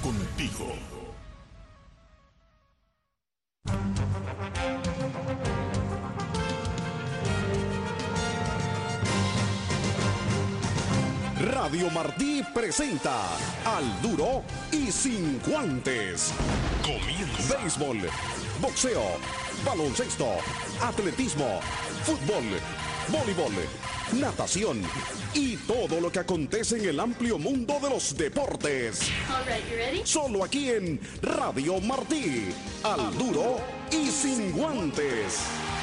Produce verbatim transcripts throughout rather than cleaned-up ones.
contigo. Radio Martí presenta Al Duro y Sin Guantes. Comienza. Béisbol, boxeo, baloncesto, atletismo, fútbol, voleibol, natación y todo lo que acontece en el amplio mundo de los deportes. All right, you ready? Solo aquí en Radio Martí. Al Duro y Sin Guantes.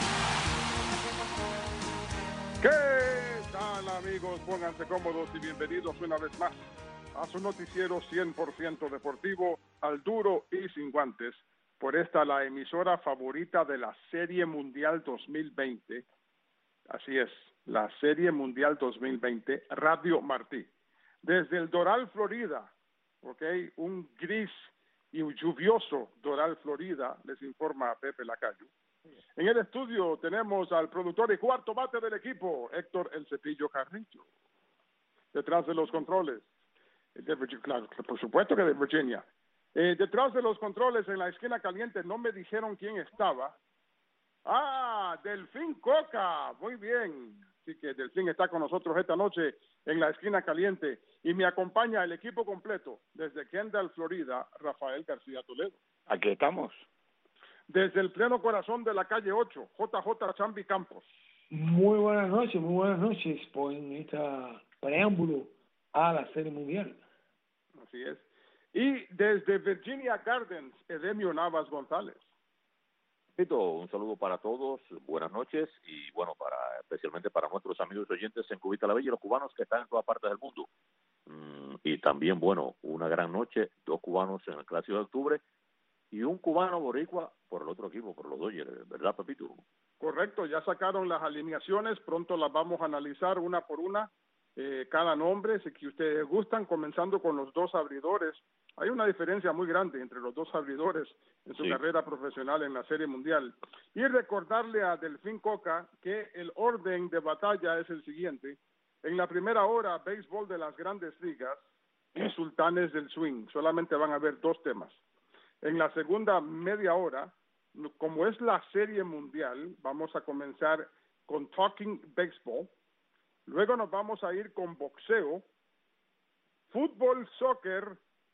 ¿Qué tal, amigos? Pónganse cómodos y bienvenidos una vez más a su noticiero cien por ciento deportivo, Al Duro y Sin Guantes, por esta la emisora favorita de la Serie Mundial dos mil veinte. Así es, la Serie Mundial dos mil veinte, Radio Martí. Desde el Doral, Florida, ok, un gris y lluvioso Doral, Florida, les informa Pepe Lacayo. En el estudio tenemos al productor y cuarto bate del equipo, Héctor El Cepillo Carrillo. Detrás de los controles, de Virginia, claro, por supuesto que de Virginia. Eh, detrás de los controles, en la esquina caliente, no me dijeron quién estaba. Ah, Delfín Coca, muy bien. Así que Delfín está con nosotros esta noche en la esquina caliente y me acompaña el equipo completo desde Kendall, Florida, Rafael García Toledo. Aquí estamos. Desde el pleno corazón de la calle ocho, J J Chambi Campos. Muy buenas noches, muy buenas noches por este preámbulo a la Serie Mundial. Así es. Y desde Virginia Gardens, Edemio Navas González. Un saludo para todos, buenas noches y bueno, para especialmente para nuestros amigos oyentes en Cubita la Bella y los cubanos que están en todas partes del mundo. Mm, y también, bueno, una gran noche, dos cubanos en el Clásico de Octubre y un cubano boricua por el otro equipo, por los Dodgers, ¿verdad, Pepito? Correcto, ya sacaron las alineaciones, pronto las vamos a analizar una por una, eh, cada nombre, si que ustedes gustan, comenzando con los dos abridores. Hay una diferencia muy grande entre los dos abridores en su sí. carrera profesional en la Serie Mundial. Y recordarle a Delfín Coca que el orden de batalla es el siguiente. En la primera hora, béisbol de las Grandes Ligas y Sultanes del Swing. Solamente van a haber dos temas. En la segunda media hora, como es la Serie Mundial, vamos a comenzar con Talking Baseball. Luego nos vamos a ir con boxeo, fútbol, soccer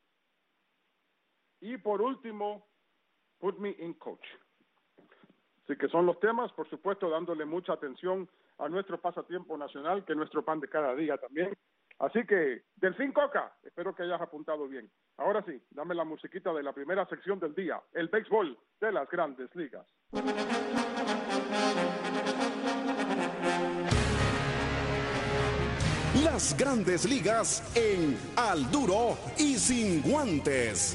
y por último, Put Me in Coach. Así que son los temas, por supuesto, dándole mucha atención a nuestro pasatiempo nacional, que es nuestro pan de cada día también. Así que, Delfín Coca, espero que hayas apuntado bien. Ahora sí, dame la musiquita de la primera sección del día, el béisbol de las Grandes Ligas. Las Grandes Ligas en Al Duro y Sin Guantes.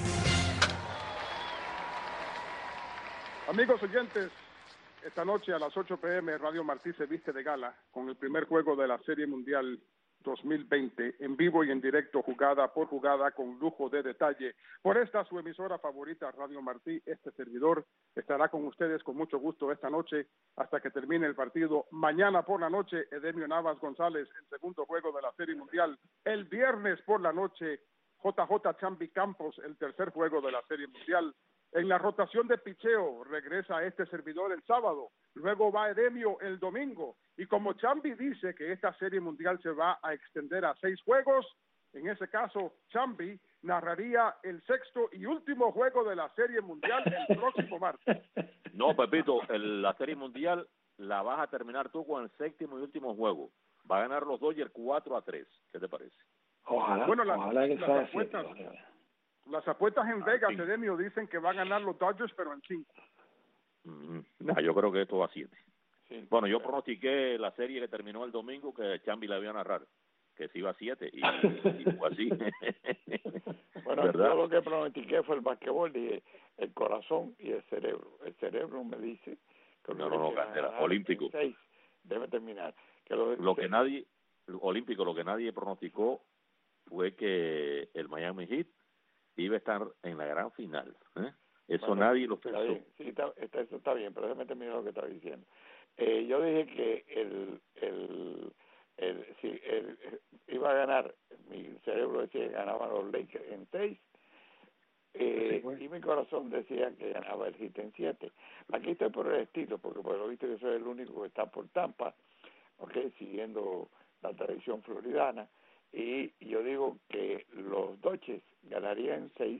Amigos oyentes, esta noche a las ocho p m Radio Martí se viste de gala con el primer juego de la Serie Mundial dos mil veinte, en vivo y en directo, jugada por jugada, con lujo de detalle. Por esta su emisora favorita, Radio Martí, este servidor estará con ustedes con mucho gusto esta noche hasta que termine el partido. Mañana por la noche, Edemio Navas González, el segundo juego de la Serie Mundial. El viernes por la noche, J J Chambi Campos, el tercer juego de la Serie Mundial. En la rotación de picheo regresa este servidor el sábado, luego va Edemio el domingo, y como Chambi dice que esta Serie Mundial se va a extender a seis juegos, en ese caso Chambi narraría el sexto y último juego de la Serie Mundial el próximo martes. No, Pepito, el, la Serie Mundial la vas a terminar tú con el séptimo y último juego. Va a ganar los Dodgers cuatro a tres, ¿qué te parece? Ojalá, bueno, la, ojalá que las sea apuestas, así. Las apuestas en Vegas, sí. Edemio, dicen que va a ganar los Dodgers, pero en cinco. Mm, no, yo creo que esto va a siete. Sí. Bueno, yo pronostiqué la serie que terminó el domingo que Chambi la iba a narrar, que se iba a siete, y, y fue así. Bueno, ¿verdad? yo lo que pronostiqué fue el basquetbol, dije el corazón y el cerebro. El cerebro me dice que No, no, no, Candela, ganar olímpico. en seis debe terminar. Que lo, Lo que nadie, olímpico, lo que nadie pronosticó fue que el Miami Heat iba a estar en la gran final. ¿eh? Eso bueno, nadie lo está pensó. bien, sí, está, está, eso está bien, pero déjame terminar lo que estaba diciendo. Eh, yo dije que el, el, el, si el, iba a ganar, mi cerebro decía que ganaban los Lakers en seis, Eh, bueno. Y mi corazón decía que ganaba el hit en siete. Aquí estoy por el estilo, porque por lo visto yo soy el único que está por Tampa, okay, siguiendo la tradición floridana. Y yo digo que los Dodgers ganarían seis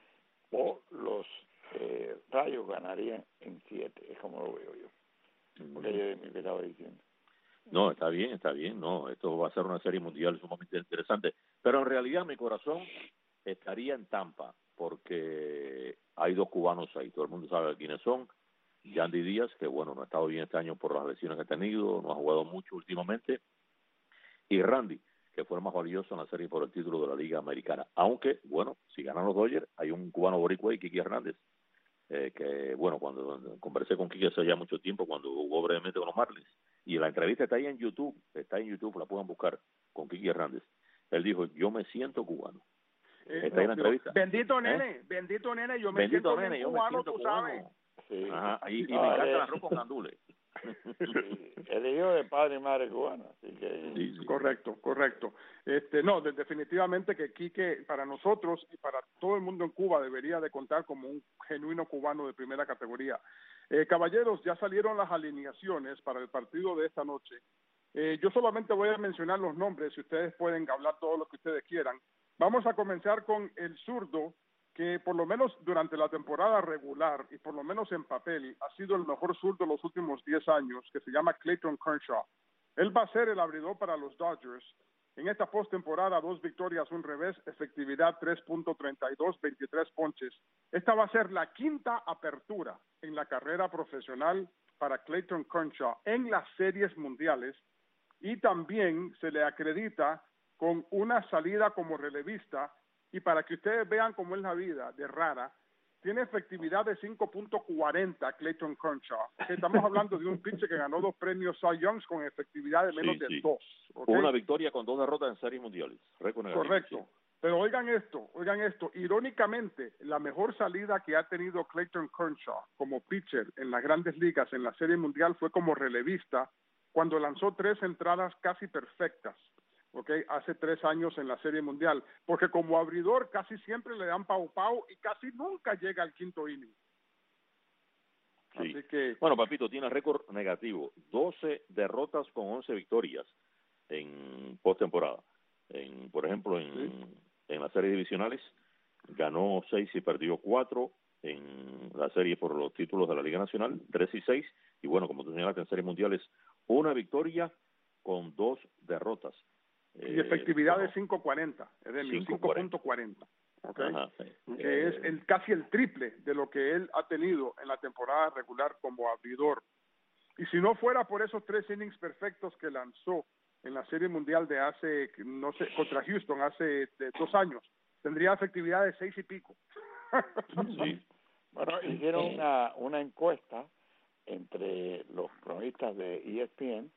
o los eh, Rayos ganarían en siete. Es como lo veo yo. Porque yo me estaba diciendo. No, está bien, está bien, no, esto va a ser una serie mundial sumamente interesante, pero en realidad mi corazón estaría en Tampa, porque hay dos cubanos ahí, todo el mundo sabe quiénes son. Yandy Díaz, que bueno, no ha estado bien este año por las lesiones que ha tenido, no ha jugado mucho últimamente, y Randy, que fue el más valioso en la serie por el título de la Liga Americana, aunque, bueno, si ganan los Dodgers, hay un cubano boricua y Kiki Hernández, eh, que bueno, cuando conversé con Kiki hace ya mucho tiempo, cuando jugó brevemente con los Marlins, y la entrevista está ahí en YouTube, está en YouTube, la pueden buscar, con Kiki Hernández. Él dijo, yo me siento cubano. Eh, está ahí no, la entrevista. Bendito ¿Eh? nene, bendito nene, yo me Bendito siento nene, bien yo me cubano, siento tú cubano. sabes. Sí. Ajá, y, y No, me encanta eh, el arroz con gandules. Sí, el hijo de padre y madre cubana, así que... Sí, sí. Correcto, correcto. Este, no, de- definitivamente que Quique, para nosotros y para todo el mundo en Cuba, debería de contar como un genuino cubano de primera categoría. Eh, caballeros, ya salieron las alineaciones para el partido de esta noche. Eh, yo solamente voy a mencionar los nombres, si ustedes pueden hablar todo lo que ustedes quieran. Vamos a comenzar con el zurdo, que por lo menos durante la temporada regular y por lo menos en papel ha sido el mejor zurdo los últimos diez años, que se llama Clayton Kershaw. Él va a ser el abridor para los Dodgers. En esta postemporada, dos victorias, un revés, efectividad tres punto treinta y dos, veintitrés ponches. Esta va a ser la quinta apertura en la carrera profesional para Clayton Kershaw en las series mundiales, y también se le acredita con una salida como relevista, y para que ustedes vean cómo es la vida de rara, tiene efectividad de cinco punto cuarenta Clayton Kershaw. Estamos hablando de un pitcher que ganó dos premios Cy Youngs con efectividad de menos Sí, de sí. dos. ¿Okay? Una victoria con dos derrotas en series mundiales. Récord negativo, Correcto. sí. Pero oigan esto, oigan esto. Irónicamente, la mejor salida que ha tenido Clayton Kershaw como pitcher en las grandes ligas en la Serie Mundial fue como relevista, cuando lanzó tres entradas casi perfectas, ¿okay? Hace tres años en la Serie Mundial, porque como abridor casi siempre le dan pau pau y casi nunca llega al quinto inning. Sí. Así que, bueno, Papito, tiene récord negativo, doce derrotas con once victorias en postemporada. En, por ejemplo, en, sí. en las series divisionales ganó seis y perdió cuatro. En la serie por los títulos de la Liga Nacional, tres y seis. Y bueno, como tú señalaste, en series mundiales, una victoria con dos derrotas. Y efectividad eh, bueno, de cinco cuarenta, es de cinco cinco punto cuarenta. Okay. Ajá, sí. Que eh, es el, casi el triple de lo que él ha tenido en la temporada regular como abridor. Y si no fuera por esos tres innings perfectos que lanzó en la Serie Mundial de hace, no sé, contra Houston hace de dos años, tendría efectividad de seis y pico. sí. Bueno, hicieron una, una encuesta entre los cronistas de E S P N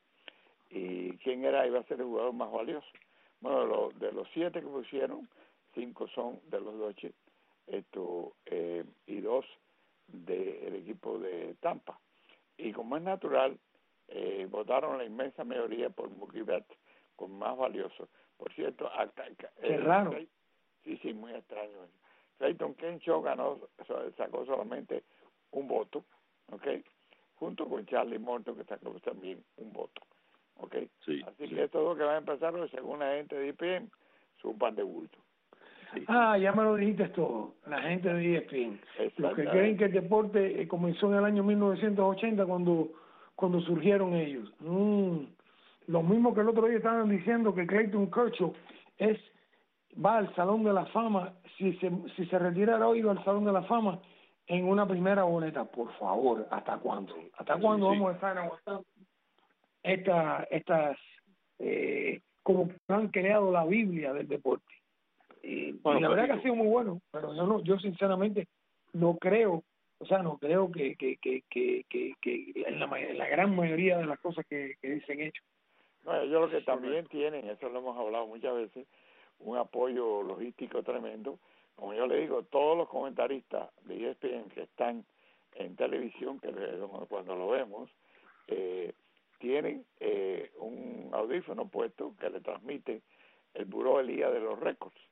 y quién era iba a ser el jugador más valioso. Bueno, de los, de los siete que pusieron, cinco son de los Dodgers, esto eh, y dos del equipo de Tampa. Y como es natural, eh, votaron la inmensa mayoría por Mookie Betts como más valioso. Por cierto, acá, acá, Qué eh, raro. Sí, sí, muy extraño. Clayton Kershaw ganó, sacó solamente un voto, ¿ok? Junto con Charlie Morton, que sacó también un voto, ¿ok? Sí, Así sí. que esto es lo que va a empezar, según la gente de E S P N, su pan de bulto. Sí. Ah, ya me lo dijiste todo, la gente de E S P N. Los que Exactamente. creen que el deporte eh, comenzó en el año mil novecientos ochenta cuando, cuando surgieron ellos. Mm. Lo mismo que el otro día estaban diciendo que Clayton Kershaw es, va al Salón de la Fama, si se, si se retirara hoy va al Salón de la Fama en una primera boleta. Por favor, ¿hasta cuándo? ¿Hasta Sí, cuándo sí. vamos a estar aguantando esta, estas, eh, como han creado la Biblia del deporte? Y, Bueno, y la verdad que Pepito, ha sido muy bueno, pero yo no, yo sinceramente no creo, o sea, no creo que que que que, que, que en, la, en la gran mayoría de las cosas que, que dicen hecho. Bueno, ellos lo que también tienen, eso lo hemos hablado muchas veces, un apoyo logístico tremendo. Como yo le digo, todos los comentaristas de E S P N que están en televisión, que cuando lo vemos, eh, tienen eh, un audífono puesto que le transmite el Buró del Día de los Récords,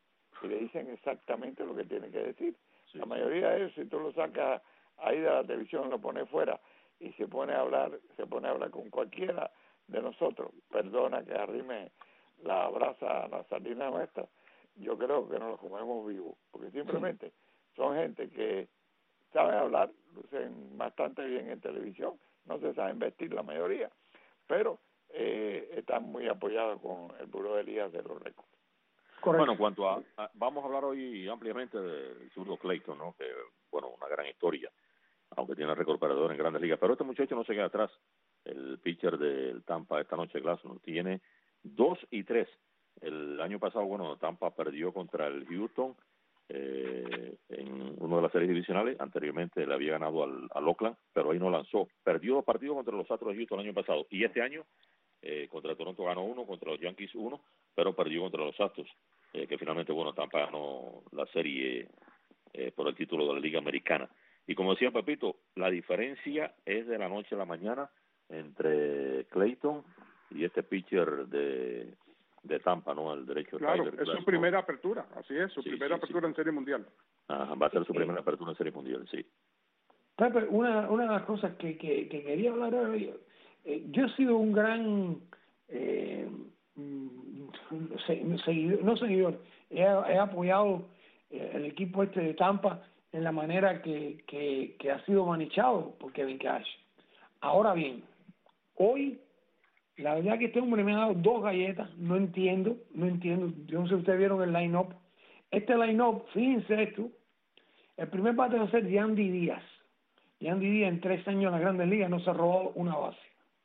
y le dicen exactamente lo que tiene que decir. Sí. La mayoría de ellos, si tú lo sacas ahí de la televisión, lo pones fuera y se pone a hablar, se pone a hablar con cualquiera de nosotros, perdona que arrime la brasa a la sardina nuestra, yo creo que nos lo comemos vivos, porque simplemente son gente que saben hablar, lucen bastante bien en televisión, no se saben vestir la mayoría, pero eh, están muy apoyados con el Buró de Ligas de los récords. Correcto. Bueno, en cuanto a, a, vamos a hablar hoy ampliamente del zurdo Clayton, ¿no? Que, bueno, una gran historia, aunque tiene récord perdedor en Grandes Ligas, pero este muchacho no se queda atrás. El pitcher del Tampa esta noche, Glasnow, tiene dos y tres. El año pasado, bueno, Tampa perdió contra el Houston eh, en una de las series divisionales. Anteriormente le había ganado al, al Oakland, pero ahí no lanzó. Perdió dos partidos contra los Astros de Houston el año pasado. Y este año, eh, contra Toronto ganó uno, contra los Yankees uno, pero perdió contra los Astros, eh, que finalmente, bueno, Tampa ganó la serie eh, por el título de la Liga Americana. Y como decía Pepito, la diferencia es de la noche a la mañana entre Clayton y este pitcher de, de Tampa, ¿no? El derecho. Claro, Tyler es Glasnow. su primera apertura, así es, su Sí, primera sí, apertura sí. en Serie Mundial. Ajá, va a ser su primera apertura en Serie Mundial, sí. Pepe, una, una de las cosas que, que, que quería hablar hoy, eh, yo he sido un gran eh, seguidor, no seguidor, he, he apoyado eh, el equipo este de Tampa en la manera que, que, que ha sido manejado por Kevin Cash. Ahora bien, hoy, la verdad que este hombre me ha dado dos galletas, no entiendo, no entiendo, yo no sé si ustedes vieron el line-up. Este line-up, fíjense esto, el primer bate va a ser Yandy Díaz. Yandy Díaz en tres años en las Grandes Ligas no se ha robado una base.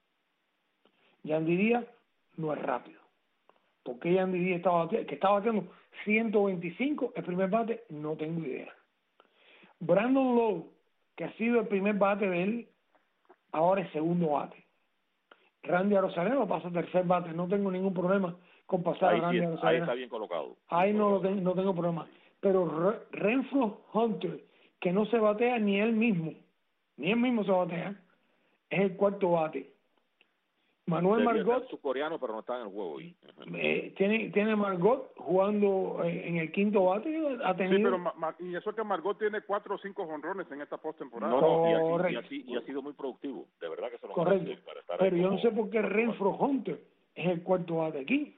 Yandy Díaz no es rápido. ¿Por qué Yandy Díaz estaba bateando? Que estaba bateando ciento veinticinco, el primer bate, no tengo idea. Brandon Lowe, que ha sido el primer bate de él, ahora es segundo bate. Randy Arozarena pasa a tercer bate, no tengo ningún problema con pasar Ahí, a Randy sí, Arozarena. ahí está bien colocado. Ahí no, lo tengo, no tengo problema. Pero Re- Renfroe Hunter, que no se batea ni él mismo, ni él mismo se batea, es el cuarto bate. Manuel Debía Margot ser subcoreano, pero no está en el juego hoy. eh, tiene tiene Margot jugando eh, en el quinto bate, ha tenido... Sí, pero Ma- Ma- y eso que Margot tiene cuatro o cinco jonrones en esta postemporada. No, no, y, así, y, Correcto. así, y ha sido muy productivo. De verdad que se lo Correcto. merece para estar Pero ahí yo no como sé por qué cuarto Renfroe Hunter es el cuarto bate aquí.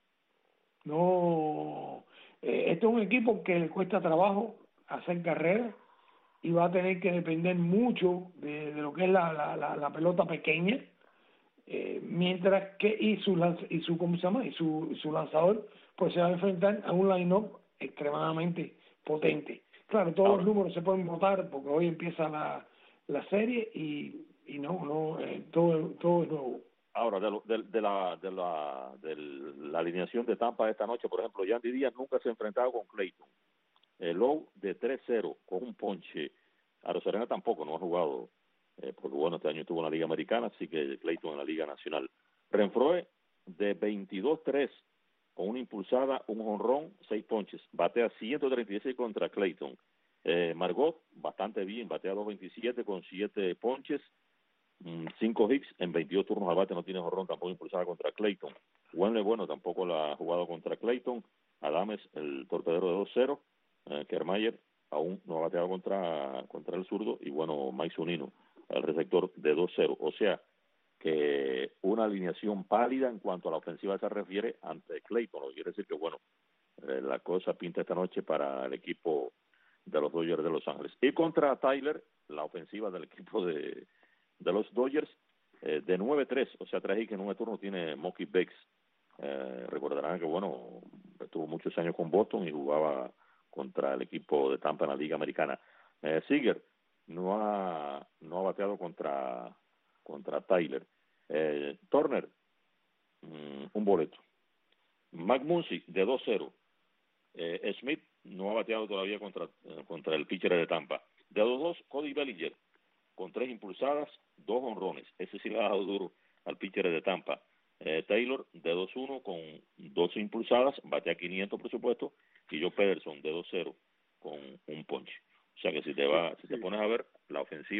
No, eh, este es un equipo que le cuesta trabajo hacer carrera y va a tener que depender mucho de, de lo que es la, la, la, la pelota pequeña, eh, mientras que y su lanz- y su cómo se llama y su, su lanzador pues se va a enfrentar a un line-up extremadamente potente. Claro, todos Ahora, los números se pueden votar porque hoy empieza la, la serie y, y no, no eh, todo, todo es nuevo. ahora de, lo, de, de, la, de, la, de la alineación de Tampa esta noche, por ejemplo, Yandy Díaz nunca se ha enfrentado con Clayton. El Lowe de tres cero con un ponche. Arozarena tampoco, no ha jugado, eh, porque bueno, este año estuvo en la Liga Americana, así que Clayton en la Liga Nacional. Renfroe de veintidós tres con una impulsada, un jonrón, seis ponches. Batea ciento treinta y seis contra Clayton. Eh, Margot, bastante bien, batea dos veintisiete con siete ponches, cinco hits en veintidós turnos al bate, no tiene jonrón, tampoco impulsada contra Clayton. Wenle, bueno, tampoco la ha jugado contra Clayton. Adames, el torpedero de dos cero. Eh, Kiermaier aún no ha bateado contra contra el zurdo, y bueno, Mike Zunino, el receptor de dos cero. O sea, que una alineación pálida en cuanto a la ofensiva se refiere ante Clayton, lo que quiere decir que, bueno, eh, la cosa pinta esta noche para el equipo de los Dodgers de Los Ángeles. Y contra Tyler, la ofensiva del equipo de, de los Dodgers, eh, de nueve tres, o sea, tres hits en un turno tiene Mookie Betts. Eh, recordarán que, bueno, estuvo muchos años con Boston y jugaba contra el equipo de Tampa en la Liga Americana. Eh, Seager no ha no ha bateado contra contra Tyler. Eh, Turner, mmm, un boleto. Mac Muncy de dos cero. Eh, Smith no ha bateado todavía contra eh, contra el pitcher de Tampa. De dos dos, Cody Bellinger con tres impulsadas, dos honrones. Ese sí le ha dado duro al pitcher de Tampa. Eh, Taylor de dos uno con doce impulsadas, batea quinientos por supuesto, y Joe Pederson de dos cero con un ponche. O sea que si te va, si te pones a ver, la ofensiva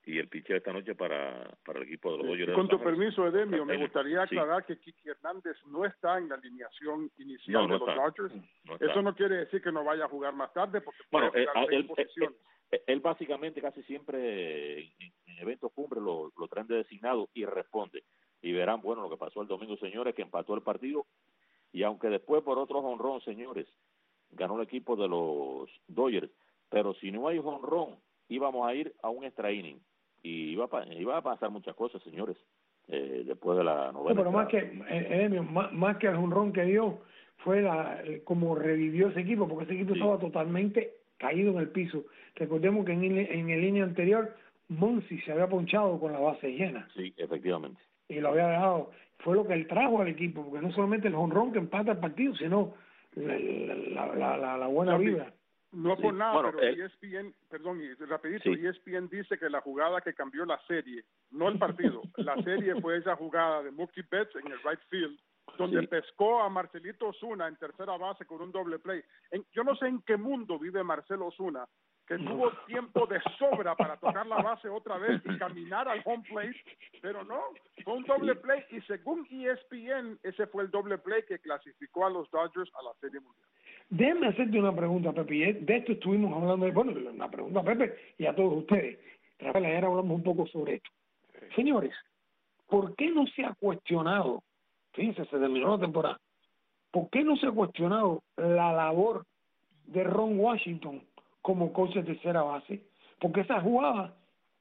y el pitcher esta noche para, para el equipo de los Dodgers. Con tu permiso, Edemio, me gustaría sí. aclarar que Kiki Hernández no está en la alineación inicial no, no de los está. Dodgers. No Eso no quiere decir que no vaya a jugar más tarde, porque puede bueno, jugar él, seis él, posiciones. Él, él básicamente casi siempre en, en eventos cumbre lo, lo traen de designado y responde. Y verán, bueno, lo que pasó el domingo, señores, que empató el partido, y aunque después por otro jonrón, señores, ganó el equipo de los Dodgers, pero si no hay jonrón, íbamos a ir a un extra inning, y iba a, iba a pasar muchas cosas, señores, eh, después de la novena. No, pero más que, eh, más, más que el jonrón que dio, fue la, como revivió ese equipo, porque ese equipo sí. estaba totalmente caído en el piso. Recordemos que en, en el línea anterior, Muncy se había ponchado con la base llena. Sí, efectivamente. Y lo había dejado. Fue lo que él trajo al equipo, porque no solamente el jonrón que empata el partido, sino la, la, la, la, la buena sí. vida. No por sí. nada, bueno, pero él... E S P N, perdón, y rapidito, sí. E S P N dice que la jugada que cambió la serie, no el partido, la serie fue esa jugada de Mookie Betts en el right field, donde sí. pescó a Marcelito Osuna en tercera base con un doble play. En, yo no sé en qué mundo vive Marcelo Osuna, que tuvo tiempo de sobra para tocar la base otra vez y caminar al home plate, pero no, fue un doble play, y según E S P N, ese fue el doble play que clasificó a los Dodgers a la Serie Mundial. Déjame hacerte una pregunta, Pepe. De esto estuvimos hablando, bueno, una pregunta a Pepe y a todos ustedes. Rafael, ayer hablamos un poco sobre esto. Señores, ¿por qué no se ha cuestionado, fíjense, se terminó la temporada, ¿por qué no se ha cuestionado la labor de Ron Washington como coach de tercera base? Porque esa jugada,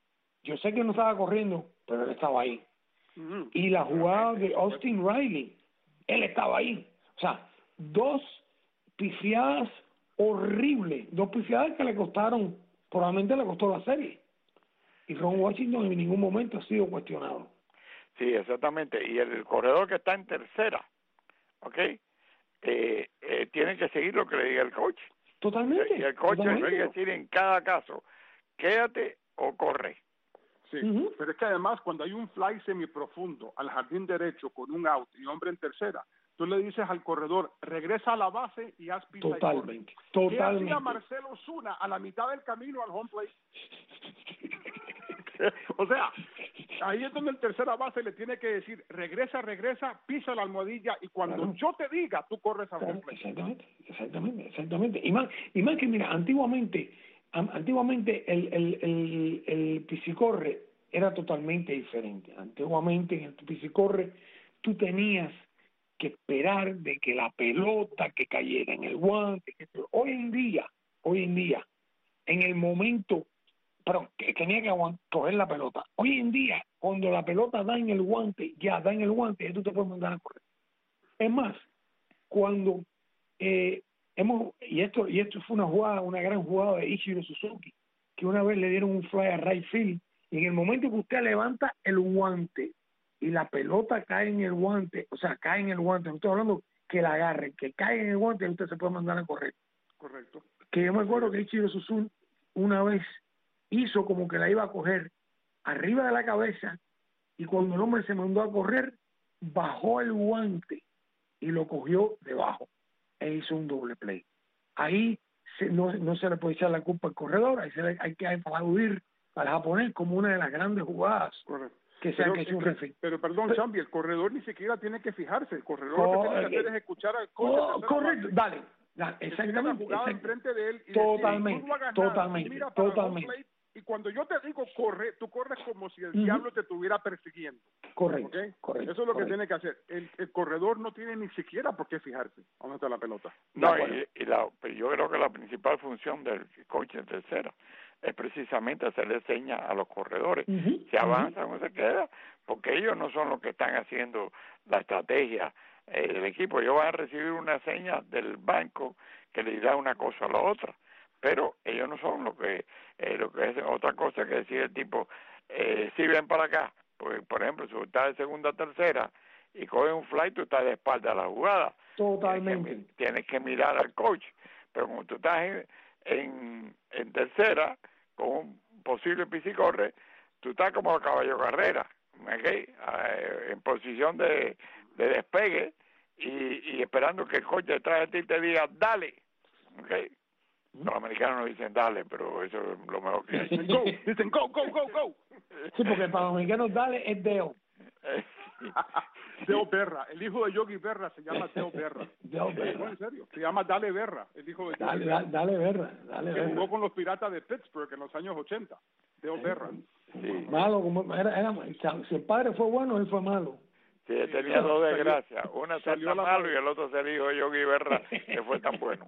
yo sé que no estaba corriendo, pero él estaba ahí. Mm-hmm. Y la jugada de Austin Riley, él estaba ahí. O sea, dos pifiadas horribles, dos pifiadas que le costaron, probablemente le costó la serie. Y Ron Washington en ningún momento ha sido cuestionado. Sí, exactamente. Y el corredor que está en tercera, ¿ok? Eh, eh, tiene que seguir lo que le diga el coach. Totalmente. Y el coach totalmente. tiene que decir en cada caso, quédate o corre. Sí, uh-huh. Pero es que además cuando hay un fly semiprofundo al jardín derecho con un out y hombre en tercera, tú le dices al corredor, regresa a la base y haz pista. Totalmente, y corre. totalmente. ¿Qué hacía Marcelo Osuna a la mitad del camino al home plate? O sea, ahí es donde el tercera base le tiene que decir, regresa, regresa, pisa la almohadilla y cuando claro. yo te diga, tú corres al home plate. Exactamente, exactamente, exactamente. Y más, y más que mira, antiguamente, antiguamente el, el, el, el piscicorre era totalmente diferente. Antiguamente en el piscicorre tú tenías que esperar de que la pelota que cayera en el guante. Que, hoy en día, hoy en día, en el momento, pero que tenía que coger la pelota. Hoy en día, cuando la pelota da en el guante, ya da en el guante, ya tú te puedes mandar a correr. Es más, cuando eh, hemos, y esto, y esto fue una jugada, una gran jugada de Ichiro Suzuki, que una vez le dieron un fly a right field, y en el momento que usted levanta el guante y la pelota cae en el guante, o sea, cae en el guante, no estoy hablando que la agarre, que cae en el guante, usted se puede mandar a correr. Correcto. Que yo me acuerdo que Ichiro Suzuki una vez hizo como que la iba a coger arriba de la cabeza, y cuando el hombre se mandó a correr, bajó el guante y lo cogió debajo e hizo un doble play. Ahí se, no, no se le puede echar la culpa al corredor, ahí se le, hay que aplaudir al japonés como una de las grandes jugadas. Correcto. Que sea que es un refi. Pero perdón, Chambi, el corredor ni siquiera tiene que fijarse, el corredor oh, lo que tiene que hacer es escuchar al coach. Oh, correcto, dale, dale, exactamente. Exactamente. Enfrente de él y totalmente, decir, no totalmente, mira totalmente. Y cuando yo te digo corre, tú corres como si el uh-huh. diablo te estuviera persiguiendo. Correcto, ¿okay? correcto. Eso es lo correcto. que tiene que hacer. El, el corredor no tiene ni siquiera por qué fijarse dónde está la pelota. No, y, y la, yo creo que la principal función del coach en tercera es precisamente hacerle señas a los corredores. Uh-huh. Se avanza uh-huh. o se queda, porque ellos no son los que están haciendo la estrategia eh, del equipo. Ellos van a recibir una seña del banco que les da una cosa a la otra. Pero ellos no son lo que eh, lo que es otra cosa que decir el tipo, eh, si ven para acá, pues, por ejemplo, si estás de segunda a tercera y coges un fly, tú estás de espalda a la jugada. Totalmente. Tienes que, tienes que mirar al coach, pero como tú estás en, en, en tercera, con un posible piscicorre, tú estás como a caballo carrera, ¿okay? eh, en posición de, de despegue y, y esperando que el coach detrás de ti te diga, dale, ¿okay? Los americanos no dicen dale, pero eso es lo mejor que hay. Go, dicen go, go, go, go. Sí, porque para los mexicanos Dale es Deo. Deo Berra, el hijo de Yogi Berra se llama Deo Berra. Deo Berra. No, en serio, se llama Dale Berra, el hijo de Yogi Dale, Berra. dale, dale Berra, dale Que Berra. jugó con los Piratas de Pittsburgh en los años ochenta. Deo Berra. Sí. Malo, como era, era, si el padre fue bueno, él fue malo. Sí, él tenía dos desgracias. Una ser salió tan la malo madre. y el otro ser hijo de Yogi Berra, que fue tan bueno.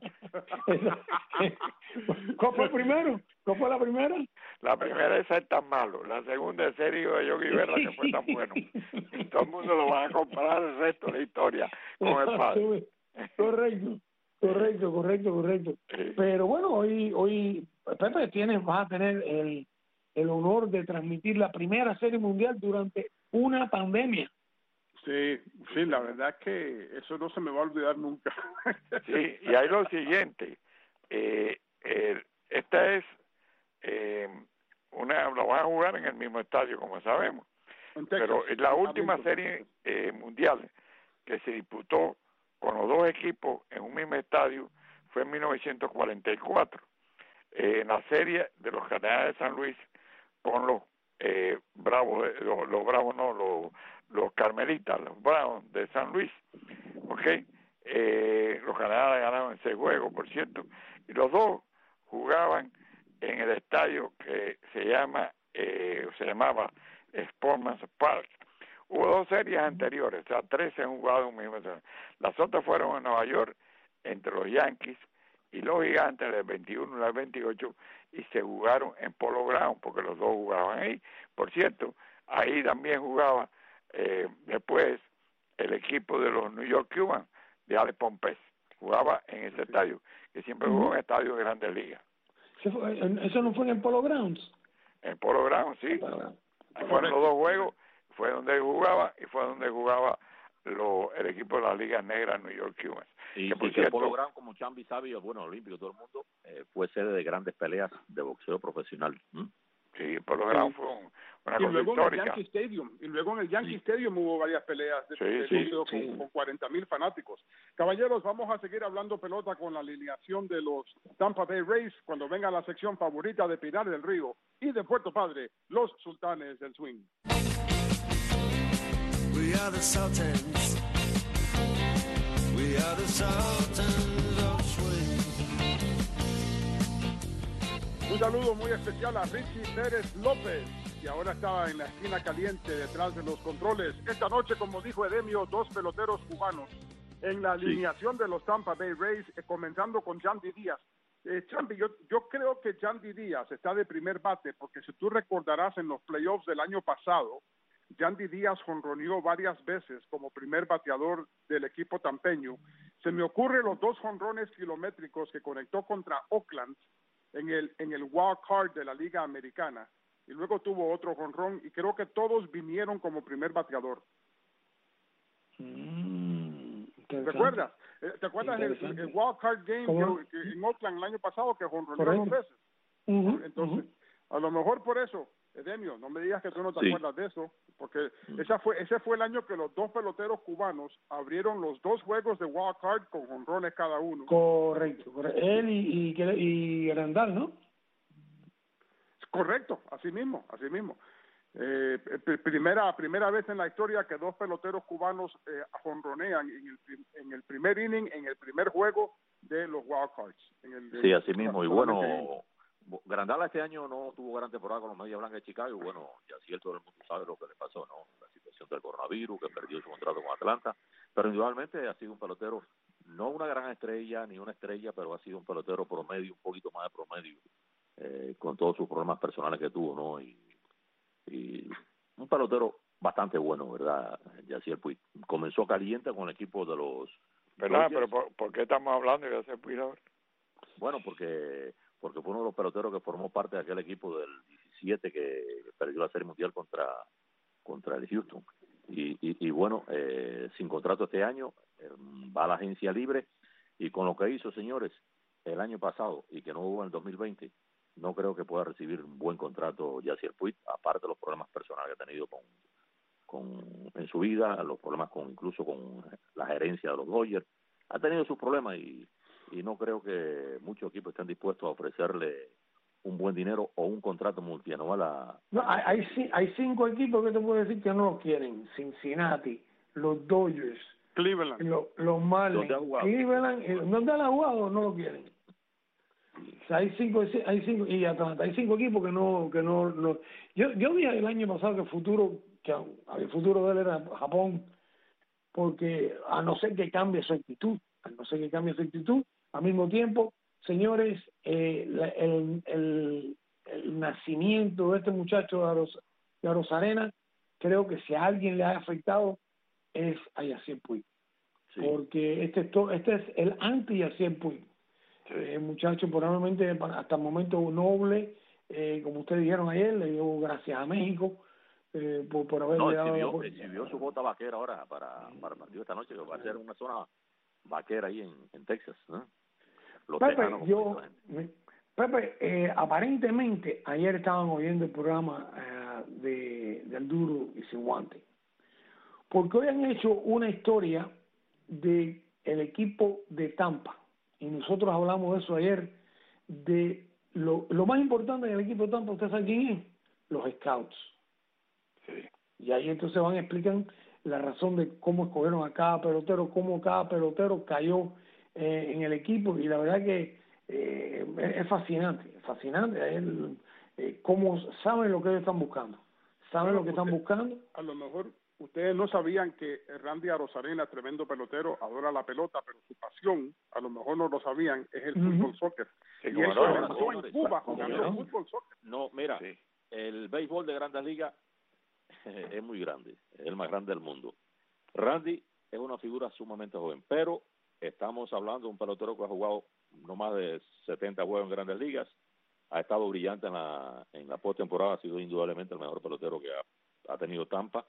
¿Cuál fue el primero? ¿Cuál fue la primera? La primera es ser tan malo. La segunda es ser hijo de Yogi Berra, que fue tan bueno. Y todo el mundo lo va a comparar el resto de la historia con el padre. Correcto, correcto, correcto, correcto. Sí. Pero bueno, hoy, hoy Pepe, tienes, vas a tener el, el honor de transmitir la primera serie mundial durante una pandemia. Sí, sí, la verdad es que eso no se me va a olvidar nunca. Sí, y hay lo siguiente. Eh, eh, esta es eh, una, lo van a jugar en el mismo estadio, como sabemos. En Texas, Pero la en última Arlington, serie Texas. eh, mundial que se disputó con los dos equipos en un mismo estadio fue en mil novecientos cuarenta y cuatro, eh, en la serie de los Cardenales de San Luis con los eh, Bravos, de- los, los Bravos no, los, los Carmelitas, los Bravos de San Luis, ¿ok? Eh, los Cardenales ganaron en seis juegos, por cierto, y los dos jugaban en el estadio que se llama, eh, se llamaba Sportsman's Park. Hubo dos series anteriores, o sea, tres se han jugado en un mismo estadio. Las otras fueron en Nueva York, entre los Yankees y los Gigantes del veintiuno y del veintiocho, y se jugaron en Polo Ground, porque los dos jugaban ahí. Por cierto, ahí también jugaba eh, después el equipo de los New York Cubans, de Alex Pompés. Jugaba en ese estadio, que siempre jugó en estadios de Grandes Ligas. ¿Eso, fue, ¿Eso no fue en el Polo Grounds? En Polo Ground, sí. Polo Grounds. Ahí fueron los dos juegos, fue donde él jugaba y fue donde jugaba lo, el equipo de las ligas negras New York Cubans. Y, que por y que cierto, Polo Ground, como Chambi sabe, bueno, olímpico, todo el mundo, eh, fue sede de grandes peleas de boxeo profesional. ¿Mm? sí, Polo Ground fue un, una Y cosa luego en el histórica. Yankee Stadium, y luego en el Yankee Sí. Stadium hubo varias peleas de, Sí, de sí, boxeo con, sí. con cuarenta mil fanáticos. Caballeros, vamos a seguir hablando pelota con la alineación de los Tampa Bay Rays cuando venga la sección favorita de Pinar del Río y de Puerto Padre, los Sultanes del Swing. We are the Sultans. We are the Sultans of Swing. Un saludo muy especial a Richie Pérez López, que ahora está en la esquina caliente detrás de los controles. Esta noche, como dijo Edemio, dos peloteros cubanos en la alineación de los Tampa Bay Rays, eh, comenzando con Yandy Díaz. Eh, Champi, yo, yo creo que Yandy Díaz está de primer bate, porque si tú recordarás en los playoffs del año pasado, Yandy Díaz jonroneó varias veces como primer bateador del equipo tampeño. Se me ocurren los dos jonrones kilométricos que conectó contra Oakland en el en el wild card de la Liga Americana, y luego tuvo otro jonrón, y creo que todos vinieron como primer bateador. Mm, ¿Te acuerdas? Eh, ¿Te acuerdas del el, el wild card game que, que en Oakland el año pasado que jonroneó dos veces? Uh-huh, Entonces, uh-huh. a lo mejor por eso, Edemio, no me digas que tú no te Sí. acuerdas de eso, porque esa fue ese fue el año que los dos peloteros cubanos abrieron los dos juegos de wild card con jonrones cada uno. Correcto, correcto. Él y, y, y Randall, ¿no? Correcto, así mismo, así mismo. Eh, pr- primera primera vez en la historia que dos peloteros cubanos eh, jonronean en el, prim- en el primer inning, en el primer juego de los wild cards. En el, Sí, en- así mismo. Y solamente bueno, Grandal este año no tuvo gran temporada con los Medias Blancas de Chicago. Y bueno, ya sí, todo el mundo sabe lo que le pasó, ¿no? La situación del coronavirus, que perdió su contrato con Atlanta. Pero individualmente ha sido un pelotero, no una gran estrella, ni una estrella, pero ha sido un pelotero promedio, un poquito más de promedio, eh, con todos sus problemas personales que tuvo, ¿no? Y, y un pelotero bastante bueno, ¿verdad? Yaciel Puig. Comenzó caliente con el equipo de los ¿Verdad? Dodgers. Pero ¿por, ¿por qué estamos hablando de ese Puig ahora? Bueno, porque porque fue uno de los peloteros que formó parte de aquel equipo del diecisiete que perdió la Serie Mundial contra contra el Houston. Y, y, y bueno, eh, sin contrato este año, eh, va a la agencia libre, y con lo que hizo, señores, el año pasado y que no hubo en el dos mil veinte, no creo que pueda recibir un buen contrato Yaciel Puig, aparte de los problemas personales que ha tenido con, con en su vida, los problemas con incluso con la gerencia de los Dodgers. Ha tenido sus problemas y y no creo que muchos equipos estén dispuestos a ofrecerle un buen dinero o un contrato multianual a... No, hay, hay, ci- hay cinco equipos que te puedo decir que no lo quieren. Cincinnati, los Dodgers, Cleveland. lo- los Marlins, ¿Dónde ha jugado? Cleveland, eh, ¿dónde han jugado? No lo quieren. O sea, hay cinco, hay cinco, y Atlanta, hay cinco equipos que no, que no, no. Yo, yo vi el año pasado que el futuro, que el futuro de él era Japón, porque a no ser que cambie su actitud, a no ser que cambie su actitud, al mismo tiempo, señores, eh, la- el, el, el nacimiento de este muchacho de Aros, de Arozarena, creo que si a alguien le ha afectado es a Yasiel Puig, Sí. porque este es, to- este es el anti-Yasiel Puig. Eh, muchacho probablemente hasta el momento noble, eh, como ustedes dijeron ayer, le dio gracias a México eh, por, por haberle No, dado la exhibió, por- exhibió su bota vaquera ahora para, para el partido esta noche, que va a ser una zona vaquera ahí en, en Texas, ¿no? Los Pepe, tejanos, yo, como dicen la gente. Pepe, eh, aparentemente ayer estaban oyendo el programa eh, de del Duro y Sin Guante, porque hoy han hecho una historia de el equipo de Tampa, y nosotros hablamos de eso ayer, de lo, lo más importante del equipo de Tampa. ¿Usted sabe quién es? Los scouts. Sí. Y ahí entonces van a explicar la razón de cómo escogieron a cada pelotero, cómo cada pelotero cayó eh, en el equipo, y la verdad que eh, es, es fascinante, es fascinante el, eh, cómo saben lo que ellos están buscando, saben Bueno, lo que están usted- buscando. A lo mejor ustedes no sabían que Randy Arozarena, tremendo pelotero, adora la pelota, pero su pasión, a lo mejor no lo sabían, es el Ujú. fútbol soccer. Sí, Y como él no, comenzó señores. en Cuba Como jugando no. fútbol soccer. No, mira, Sí. el béisbol de Grandes Ligas es muy grande, es el más grande del mundo. Randy es una figura sumamente joven, pero estamos hablando de un pelotero que ha jugado no más de setenta juegos en Grandes Ligas, ha estado brillante en la en la postemporada, ha sido indudablemente el mejor pelotero que ha, ha tenido Tampa,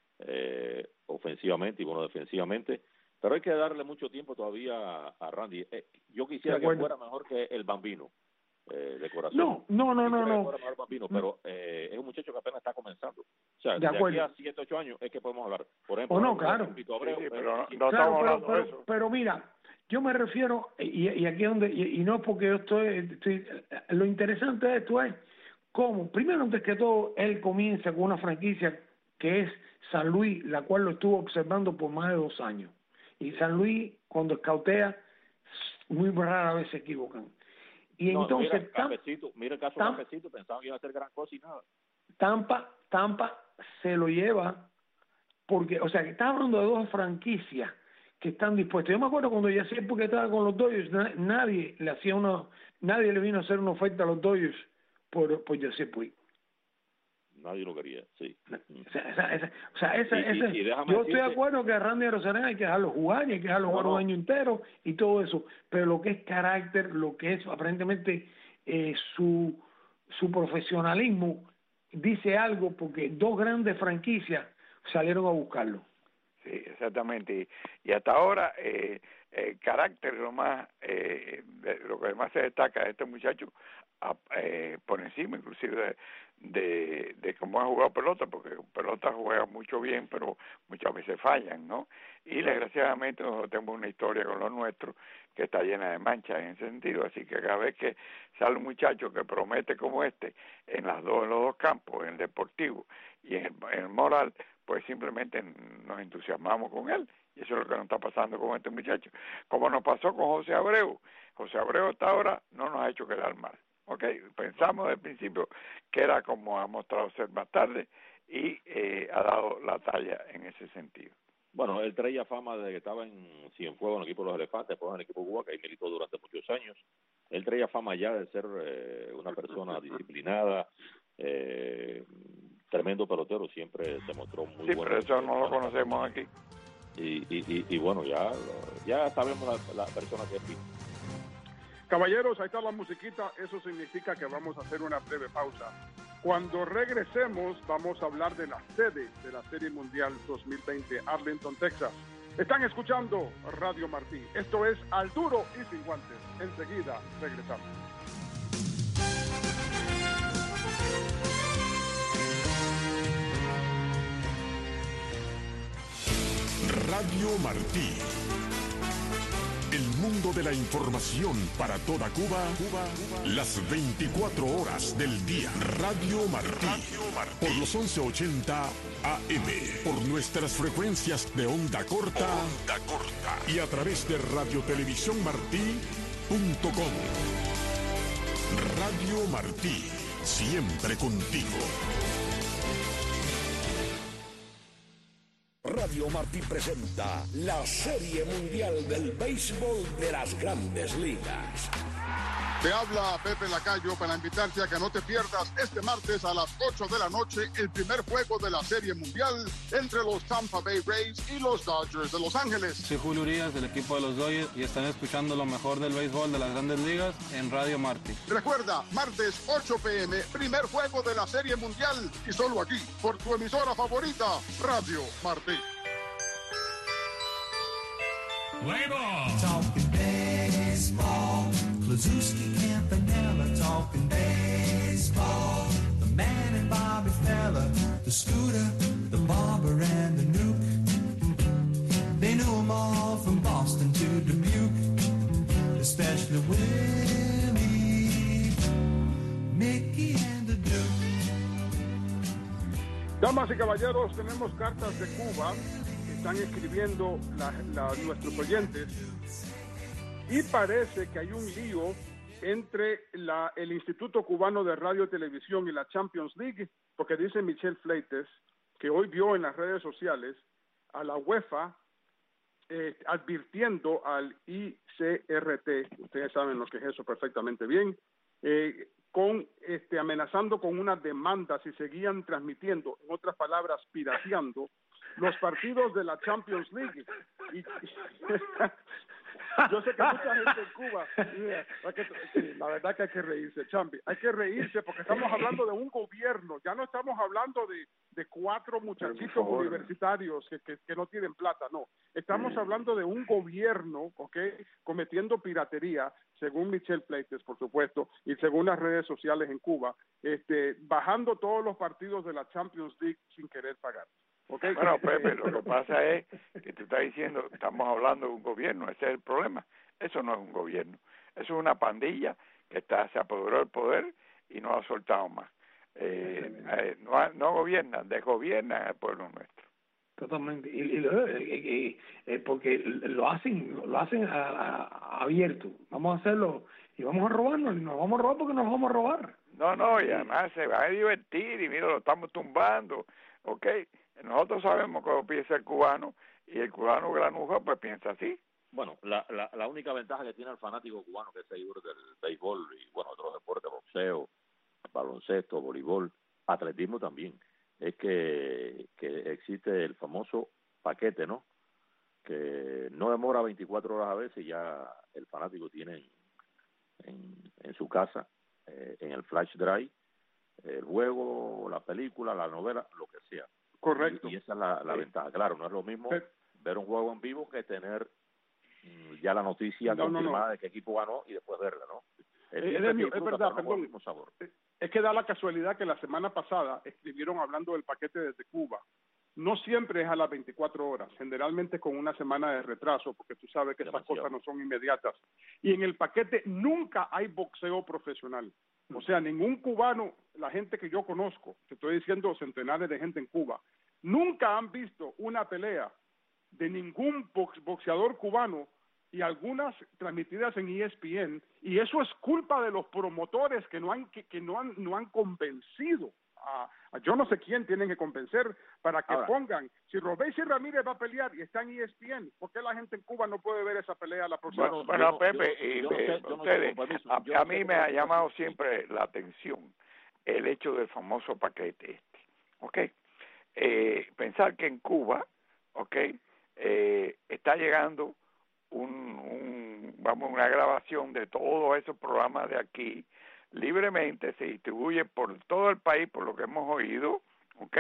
eh, ofensivamente y bueno, defensivamente, pero hay que darle mucho tiempo todavía a, a Randy. Eh, yo quisiera De que acuerdo. fuera mejor que el Bambino, eh, de corazón. No, no, no, no, Quisiera que no. fuera mejor Bambino, pero eh, es un muchacho que apenas está comenzando. O sea, De de, aquí acuerdo. a siete, ocho años es que podemos hablar. Por ejemplo, O no, ahora, claro. Pito Abreu, Sí, sí, eh, pero no, sí, no Claro, estamos pero, hablando de pero, eso. pero mira, yo me refiero, y, y aquí es donde, y, y no es porque yo estoy, estoy, lo interesante de esto es cómo, primero antes que todo, él comienza con una franquicia que es San Luis, la cual lo estuvo observando por más de dos años. Y San Luis, cuando escautea, muy rara vez se equivocan. Y no, entonces, mira, Tam- Cafecito, mira el caso Tam- de Cafecito, pensaban que iba a hacer gran cosa y nada. Tampa, Tampa se lo lleva porque, o sea, que está hablando de dos franquicias que están dispuestas. Yo me acuerdo cuando ya sé porque estaba con los Dodgers, na- nadie le hacía una, nadie le vino a hacer una oferta a los Dodgers por, por Yasiel Puig. Nadie lo quería, sí. O sea, esa, esa, o sea, esa, Y- y- ese- y déjame yo estoy de decirte- acuerdo que a Randy Arozarena hay que dejarlo jugar y hay que dejarlo No, jugar no. un año entero y todo eso, pero lo que es carácter, lo que es aparentemente eh, su su profesionalismo dice algo, porque dos grandes franquicias salieron a buscarlo. Sí, exactamente. Y, y hasta ahora, eh, el carácter, lo más, eh, de- lo que más se destaca de este muchacho, a- eh, por encima inclusive de, de, de cómo ha jugado pelota, porque pelota juega mucho bien, pero muchas veces fallan, ¿no? Y desgraciadamente nosotros tenemos una historia con los nuestros que está llena de manchas en ese sentido, así que cada vez que sale un muchacho que promete como este en las dos en los dos campos, en el deportivo y en el, en el moral, pues simplemente nos entusiasmamos con él, y eso es lo que nos está pasando con este muchacho, como nos pasó con José Abreu. José Abreu hasta ahora no nos ha hecho quedar mal, ¿ok? Pensamos desde el principio que era como ha mostrado ser más tarde, y eh, ha dado la talla en ese sentido. Bueno, él traía fama desde que estaba en Cienfuegos, en el equipo de los Elefantes, después en el equipo de Cuba, que ahí militó durante muchos años. Él traía fama ya de ser eh, una persona disciplinada, eh, tremendo pelotero, siempre se mostró muy Sí, bueno. pero eso no lo conocemos aquí. Y, y, y, y bueno, ya, ya sabemos la, la persona que es Pito. Caballeros, ahí está la musiquita, eso significa que vamos a hacer una breve pausa. Cuando regresemos vamos a hablar de la sede de la Serie Mundial dos mil veinte, Arlington, Texas. Están escuchando Radio Martí, esto es Al Duro y Sin Guantes. Enseguida regresamos. Radio Martí, el mundo de la información para toda Cuba, Cuba, Cuba. Las veinticuatro horas del día. Radio Martí. Radio Martí. Por los once ochenta A M. Por nuestras frecuencias de onda corta. Onda corta. Y a través de radio televisión martí punto com. Radio Martí. Siempre contigo. Radio Martí presenta la Serie Mundial del Béisbol de las Grandes Ligas. Te habla Pepe Lacayo para invitarte a que no te pierdas este martes a las ocho de la noche el primer juego de la Serie Mundial entre los Tampa Bay Rays y los Dodgers de Los Ángeles. Soy Julio Urias del equipo de los Dodgers y están escuchando lo mejor del béisbol de las Grandes Ligas en Radio Martí. Recuerda, martes ocho p m, primer juego de la Serie Mundial y solo aquí, por tu emisora favorita, Radio Martí. Play ball. Talking baseball. Klazuski, Campanella, talking baseball. The man and Bobby Fella, the Scooter, the Barber and the Nuke. They knew them all from Boston to Dubuque, especially Willie, Mickey and the Duke. Damas y caballeros, tenemos cartas de Cuba que están escribiendo la, la, nuestros oyentes. Y parece que hay un lío entre la, el Instituto Cubano de Radio y Televisión y la Champions League, porque dice Michel Fleites que hoy vio en las redes sociales a la UEFA eh, advirtiendo al I C R T, ustedes saben lo que es eso perfectamente bien, eh, con este amenazando con una demanda si seguían transmitiendo, en otras palabras, pirateando los partidos de la Champions League. Y, y yo sé que mucha gente en Cuba, mira, sí, la verdad que hay que reírse, Champi, hay que reírse porque estamos hablando de un gobierno, ya no estamos hablando de, de cuatro muchachitos universitarios que, que, que no tienen plata, no, estamos hablando de un gobierno, ¿ok?, cometiendo piratería, según Michel Fleites, por supuesto, y según las redes sociales en Cuba, este, bajando todos los partidos de la Champions League sin querer pagar. Okay. Bueno, Pepe, lo que pasa es que tú estás diciendo, estamos hablando de un gobierno, ese es el problema. Eso no es un gobierno, eso es una pandilla que está se apoderó del poder y no ha soltado más. Eh, eh, no, no gobiernan, desgobiernan al pueblo nuestro. Totalmente, y, y, y, y, porque lo hacen, lo hacen a, a, abierto. Vamos a hacerlo y vamos a robarnos, y nos vamos a robar porque nos vamos a robar. No, no, y además se va a divertir y mira, lo estamos tumbando, ¿ok? Nosotros sabemos cómo piensa el cubano y el cubano granuja pues piensa así. Bueno, la, la, la única ventaja que tiene el fanático cubano que es seguidor del béisbol y bueno, otros deportes, boxeo, baloncesto, voleibol, atletismo también, es que, que existe el famoso paquete, ¿no? Que no demora veinticuatro horas a veces y ya el fanático tiene en, en, en su casa, eh, en el flash drive, el juego, la película, la novela, lo que sea. Correcto. Y, y esa es la, la sí. ventaja. Claro, no es lo mismo Pero, ver un juego en vivo que tener mm, ya la noticia no, confirmada no, no. de qué equipo ganó y después verla, ¿no? Es, es, es, es verdad, perdón. Sabor. Es que da la casualidad que la semana pasada escribieron hablando del paquete desde Cuba. No siempre es a las veinticuatro horas, generalmente con una semana de retraso, porque tú sabes que Demasiado. esas cosas no son inmediatas. Y en el paquete nunca hay boxeo profesional. O sea, ningún cubano, la gente que yo conozco, te estoy diciendo centenares de gente en Cuba, nunca han visto una pelea de ningún box, boxeador cubano y algunas transmitidas en E S P N, y eso es culpa de los promotores que no han que, que no han no han convencido a, a yo no sé quién tienen que convencer para que Ahora, pongan, si Robéis y Ramírez va a pelear y está en E S P N, ¿por qué la gente en Cuba no puede ver esa pelea la próxima? Bueno, bueno yo, Pepe, yo, y, yo eh, no sé, ustedes, no sé, a, a no mí me ha llamado siempre la atención el hecho del famoso paquete este, ¿ok? Eh, pensar que en Cuba, ¿ok?, eh, está llegando un, un, vamos, una grabación de todos esos programas de aquí, libremente se distribuye por todo el país, por lo que hemos oído, ¿ok?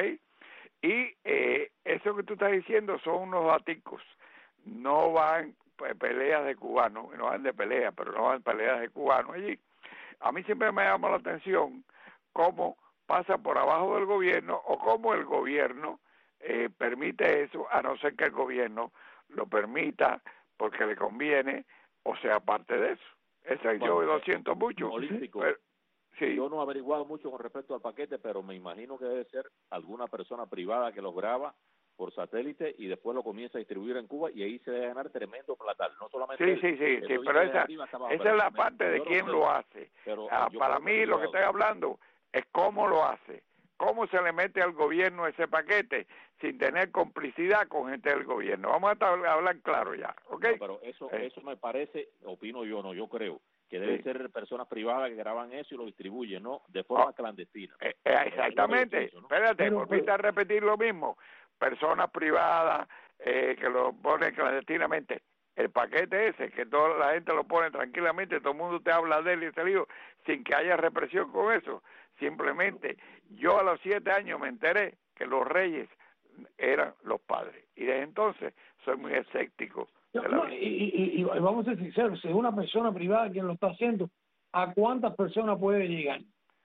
Y eh, eso que tú estás diciendo son unos daticos, no van pues, peleas de cubanos, no van de peleas, pero no van peleas de cubanos allí. A mí siempre me llama la atención cómo pasa por abajo del gobierno o cómo el gobierno eh, permite eso, a no ser que el gobierno lo permita porque le conviene o sea parte de eso. Ese Bueno, yo lo siento mucho. Olímpico. Pero, sí. Yo no he averiguado mucho con respecto al paquete, pero me imagino que debe ser alguna persona privada que los graba por satélite y después lo comienza a distribuir en Cuba y ahí se debe ganar tremendo platal. No solamente Sí, él, sí, sí, sí, pero esa, esa es la parte de quién lo hace. Pero ah, para creo mí que lo que estoy hablando es cómo lo hace, cómo se le mete al gobierno ese paquete sin tener complicidad con gente del gobierno. Vamos a tab- hablar claro ya, ¿ok? No, pero eso, Eh. eso me parece, opino yo, no, yo creo que debe Sí. ser personas privadas que graban eso y lo distribuyen, ¿no? De forma Oh. clandestina. Eh, eh, exactamente, Pienso, ¿no? espérate, Pero, volviste pero- a repetir lo mismo, personas privadas eh, que lo ponen clandestinamente. El paquete ese, que toda la gente lo pone tranquilamente, todo el mundo te habla de él y te digo, sin que haya represión con eso. Simplemente, yo a los siete años me enteré que los reyes eran los padres. Y desde entonces soy muy escéptico. No, de la no, vida. y, y, y vamos a ser sinceros, si es una persona privada quien lo está haciendo, ¿a cuántas personas puede llegar?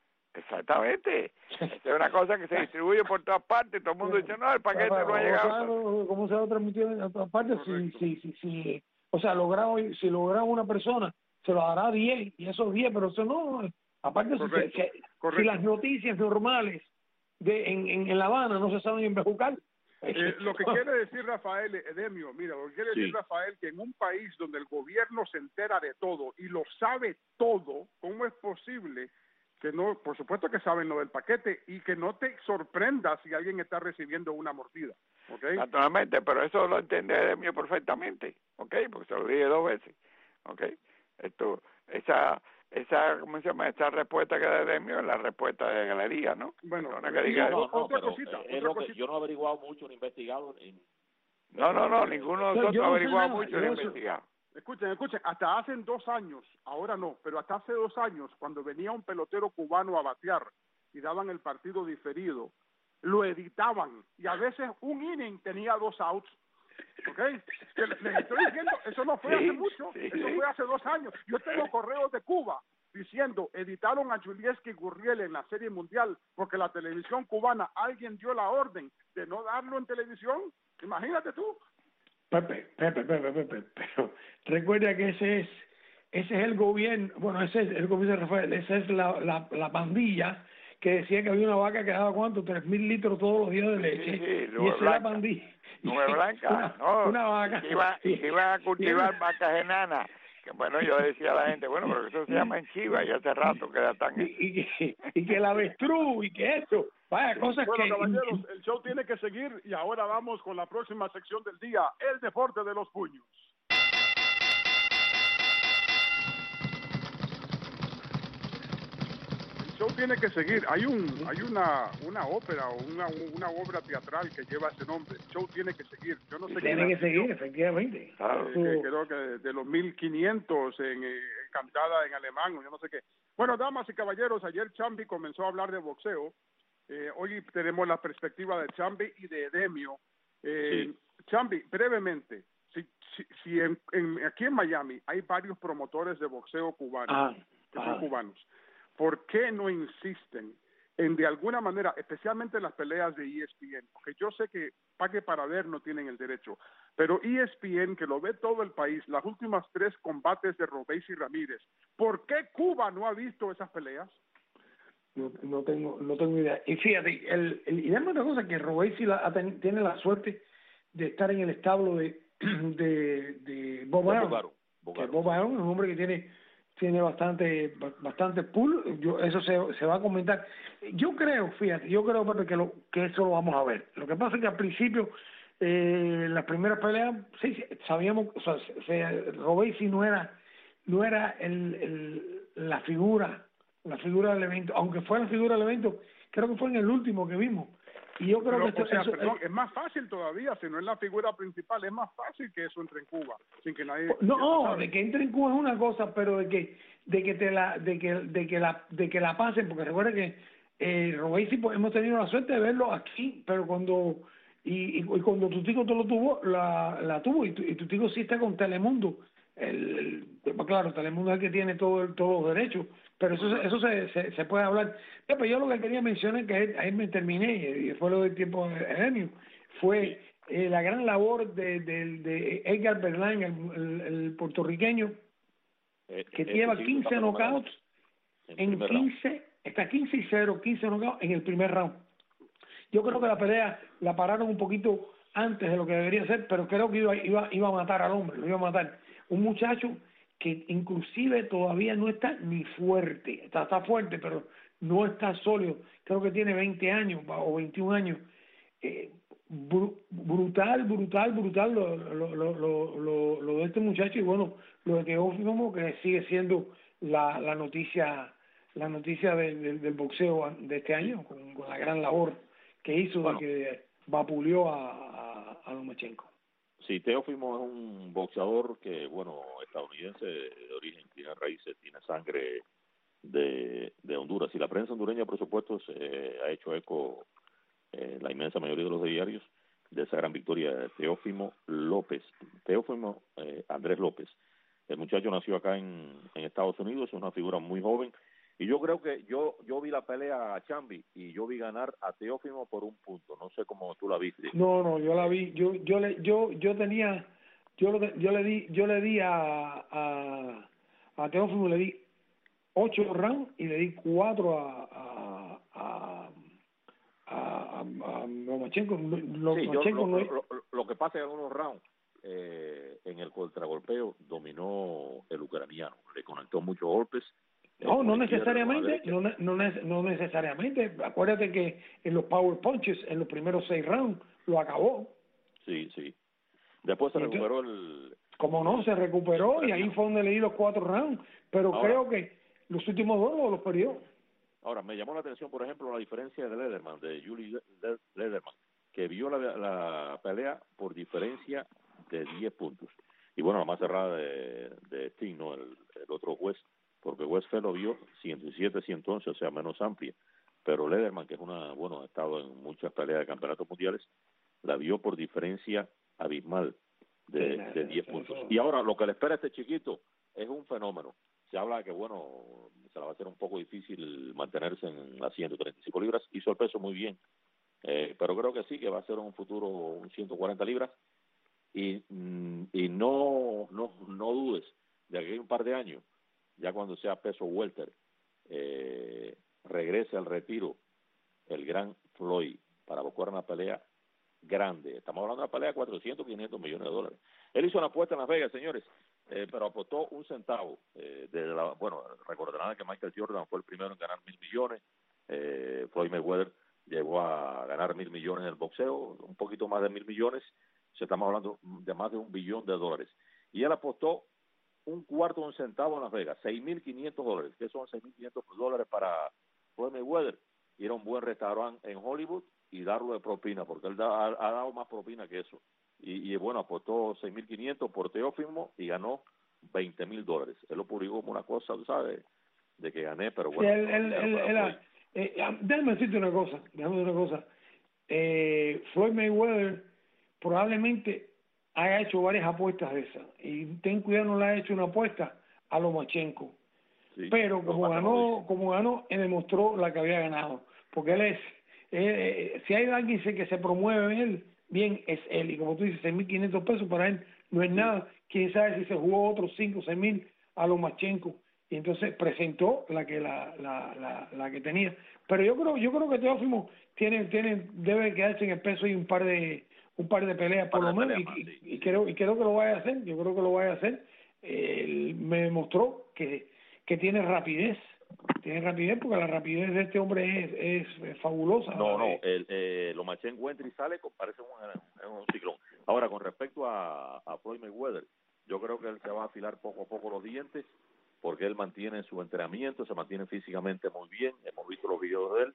Exactamente. Es una cosa que se distribuye por todas partes. Todo el mundo dice, no, el paquete no ha llegado. ¿Cómo se va a transmitir en otras partes? Si, si, si, si, o sea, logrado, si logra una persona, se lo dará diez, y esos diez, pero eso no, aparte si, Correcto, se- si, correcto. si las noticias normales de en, en, en La Habana no se saben embejucar. Eh, lo que quiere decir Rafael Edemio, mira, lo que quiere Sí. decir Rafael, que en un país donde el gobierno se entera de todo y lo sabe todo, ¿cómo es posible que no, por supuesto que saben lo del paquete y que no te sorprenda si alguien está recibiendo una mordida? ¿Ok? Naturalmente, pero eso lo entiende Edemio perfectamente, ¿ok? Porque se lo dije dos veces, ¿ok? Esto, esa, esa, ¿cómo se llama? Esa respuesta que da Edemio es la respuesta de galería, ¿no? Bueno, Perdona que diga No, eso. no, otra pero, cosita, eh, es otra lo que cosita. yo no he averiguado mucho, no he investigado. en- No, no, no, ninguno de Yo- nosotros yo ha no sé averiguado nada, mucho yo ni eso- investigado. Escuchen, escuchen, hasta hace dos años, ahora no, pero hasta hace dos años, cuando venía un pelotero cubano a batear y daban el partido diferido, lo editaban y a veces un inning tenía dos outs. ¿Ok? Que les les estoy diciendo, eso no fue Sí, hace mucho, sí, eso sí. fue hace dos años. Yo tengo correos de Cuba diciendo, editaron a Julieski Gurriel en la Serie Mundial porque la televisión cubana, alguien dio la orden de no darlo en televisión. Imagínate tú. Pepe, Pepe, Pepe, Pepe, pero recuerda que ese es ese es el gobierno, bueno, ese es el gobierno de Rafael, esa es la, la, la pandilla que decía que había una vaca que daba cuánto, tres mil litros todos los días de leche, Sí, sí, y Nube esa es la Blanca. pandilla. Nube Blanca, una, no, una vaca. que iba, y que iban a cultivar vacas enanas. Que bueno, yo decía a la gente, bueno, pero eso se llama en Chiva y hace rato que ya están. y, y, y, y que el avestruz y que eso, vaya, cosas Bueno, que... caballeros, el show tiene que seguir y ahora vamos con la próxima sección del día, el deporte de los puños. El show tiene que seguir. Hay un, hay una, una ópera o una, una obra teatral que lleva ese nombre. El show tiene que seguir. Yo no sé quién Tiene la que escribió. seguir, efectivamente. Claro. Eh, que creo que de los mil quinientos en, eh, cantada en alemán o yo no sé qué. Bueno, damas y caballeros, ayer Chambi comenzó a hablar de boxeo. Eh, hoy tenemos la perspectiva de Chambi y de Edemio. Eh, Chambi, brevemente, si, si, si en, en, aquí en Miami hay varios promotores de boxeo cubanos, Ah, que son ah. cubanos, ¿por qué no insisten en de alguna manera, especialmente en las peleas de E S P N? Porque yo sé que pague para ver no tienen el derecho, pero E S P N, que lo ve todo el país, las últimas tres combates de Robéis y Ramírez, ¿por qué Cuba no ha visto esas peleas? No, no tengo no tengo idea. Y fíjate, el, el, y dame otra cosa, que Robesi la, ha ten- tiene la suerte de estar en el establo de de, de Bob de Arum. Bogaro, Que Bogaro. Bob Arum es un hombre que tiene tiene bastante bastante pool. Yo, eso se, se va a comentar. Yo creo, fíjate, yo creo Pepe, que lo que eso lo vamos a ver. Lo que pasa es que al principio eh, las primeras peleas sí, sí, sabíamos, o sea, se, se, Robesi no era no era el, el la figura la figura del evento, aunque fue la figura del evento, creo que fue en el último que vimos. Y yo creo Pero, que esto, o sea, eso, perdón, es más fácil todavía, si no es la figura principal, es más fácil que eso entre en Cuba, sin que nadie... no, ¿sabes? de que entre en Cuba es una cosa, pero de que de que te la de que de que la de que la pasen, porque recuerda que eh, Robesi, pues, hemos tenido la suerte de verlo aquí, pero cuando y, y, y cuando tu tico te lo tuvo, la, la tuvo y tu, y tu tico sí está con Telemundo. El, el, claro, Telemundo es el que tiene todo el, todos los derechos, pero eso eso se, se, se puede hablar. Pero yo lo que quería mencionar, que ahí, ahí me terminé, y fue lo del tiempo de Edemio, fue eh, la gran labor de, de, de Edgar Berlán, el, el, el puertorriqueño, eh, que eh, lleva sí, quince knockouts en, en quince, está quince y cero, quince knockouts en el primer round. Yo creo que la pelea la pararon un poquito antes de lo que debería ser, pero creo que iba, iba, iba a matar al hombre, lo iba a matar. Un muchacho que inclusive todavía no está ni fuerte, está, está fuerte, pero no está sólido. Creo que tiene veinte años o veintiún años. Eh, br brutal, brutal, brutal lo, lo, lo, lo, lo de este muchacho, y bueno, lo de Teófimo, que sigue siendo la, la noticia la noticia del, del, del boxeo de este año, con, con la gran labor que hizo, bueno, de que vapuleó a, a, a Lomachenko. Sí, Teófimo es un boxeador que, bueno, estadounidense de origen, tiene raíces, tiene sangre de, de Honduras. Y la prensa hondureña, por supuesto, se ha hecho eco, eh, la inmensa mayoría de los diarios, de esa gran victoria de Teófimo López. Teófimo eh, Andrés López. El muchacho nació acá en, en Estados Unidos, es una figura muy joven. Y yo creo que yo yo vi la pelea a Chambi y yo vi ganar a Teófimo por un punto. No sé cómo tú la viste. No, no, yo la vi. Yo yo le yo yo tenía yo lo, yo le di yo le di a a, a Teófimo, le di ocho rounds y le di cuatro a a a a, a Lomachenko. Lomachenko sí, lo, lo, lo, lo que pasa es que en algunos rounds eh, en el contragolpeo dominó el ucraniano, le conectó muchos golpes. No, no necesariamente, no, no, no necesariamente. Acuérdate que en los power punches, en los primeros seis rounds, lo acabó. Sí, sí. Después se entonces, recuperó el... Como no, se recuperó y ahí fue donde le di los cuatro rounds. Pero ahora, creo que los últimos dos los perdió. Ahora, me llamó la atención, por ejemplo, la diferencia de Lederman, de Julie Lederman, que vio la, la pelea por diferencia de diez puntos. Y bueno, la más cerrada de, de Sting, ¿no? El, el otro juez, porque Westphal lo vio ciento siete, ciento once, o sea, menos amplia. Pero Lederman, que es una, bueno, ha estado en muchas peleas de campeonatos mundiales, la vio por diferencia abismal de, de diez puntos. Y ahora, lo que le espera a este chiquito es un fenómeno. Se habla de que, bueno, se la va a hacer un poco difícil mantenerse en las ciento treinta y cinco libras. Hizo el peso muy bien, eh, pero creo que sí, que va a ser un futuro un ciento cuarenta libras. Y, y no, no, no dudes de que en un par de años, ya cuando sea peso welter, eh, regrese al retiro el gran Floyd para buscar una pelea grande. Estamos hablando de una pelea de cuatrocientos, quinientos millones de dólares. Él hizo una apuesta en Las Vegas, señores, eh, pero apostó un centavo. Eh, de la, bueno, recordarán que Michael Jordan fue el primero en ganar mil millones. Eh, Floyd Mayweather llegó a ganar mil millones en el boxeo, un poquito más de mil millones. Se estamos hablando de más de un billón de dólares. Y él apostó un cuarto de un centavo en Las Vegas, seis mil quinientos dólares, que son seis mil quinientos dólares para Floyd Mayweather. Ir a un buen restaurante en Hollywood y darlo de propina, porque él da, ha, ha dado más propina que eso. Y, y bueno, apostó seis mil quinientos por Teófimo y ganó veinte mil dólares. Él lo publicó como una cosa, tú sabes, de que gané, pero bueno. Sí, él, él, él, él, él, eh, déjame decirte una cosa, déjame decirte una cosa. Eh, Floyd Mayweather probablemente haya hecho varias apuestas de esas. Y ten cuidado, no le ha hecho una apuesta a Lomachenko. Sí, pero como ganó, como ganó, él demostró la que había ganado. Porque él es, eh, si hay alguien que se promueve en él, bien, es él. Y como tú dices, seis mil quinientos pesos para él no es nada. Quién sabe si se jugó otros cinco o seis mil a Lomachenko. Y entonces presentó la que la, la, la, la que tenía. Pero yo creo, yo creo que Teófimo tiene, tiene, debe quedarse en el peso y un par de un par de peleas por lo menos, y, más, sí. y, y creo y creo que lo vaya a hacer. Yo creo que lo vaya a hacer. Eh, me demostró que que tiene rapidez, tiene rapidez porque la rapidez de este hombre es, es, es fabulosa. No, no, el, eh, Lomachenko entra y sale, parece un, un ciclón. Ahora, con respecto a, a Floyd Mayweather, yo creo que él se va a afilar poco a poco los dientes, porque él mantiene su entrenamiento, se mantiene físicamente muy bien, hemos visto los videos de él,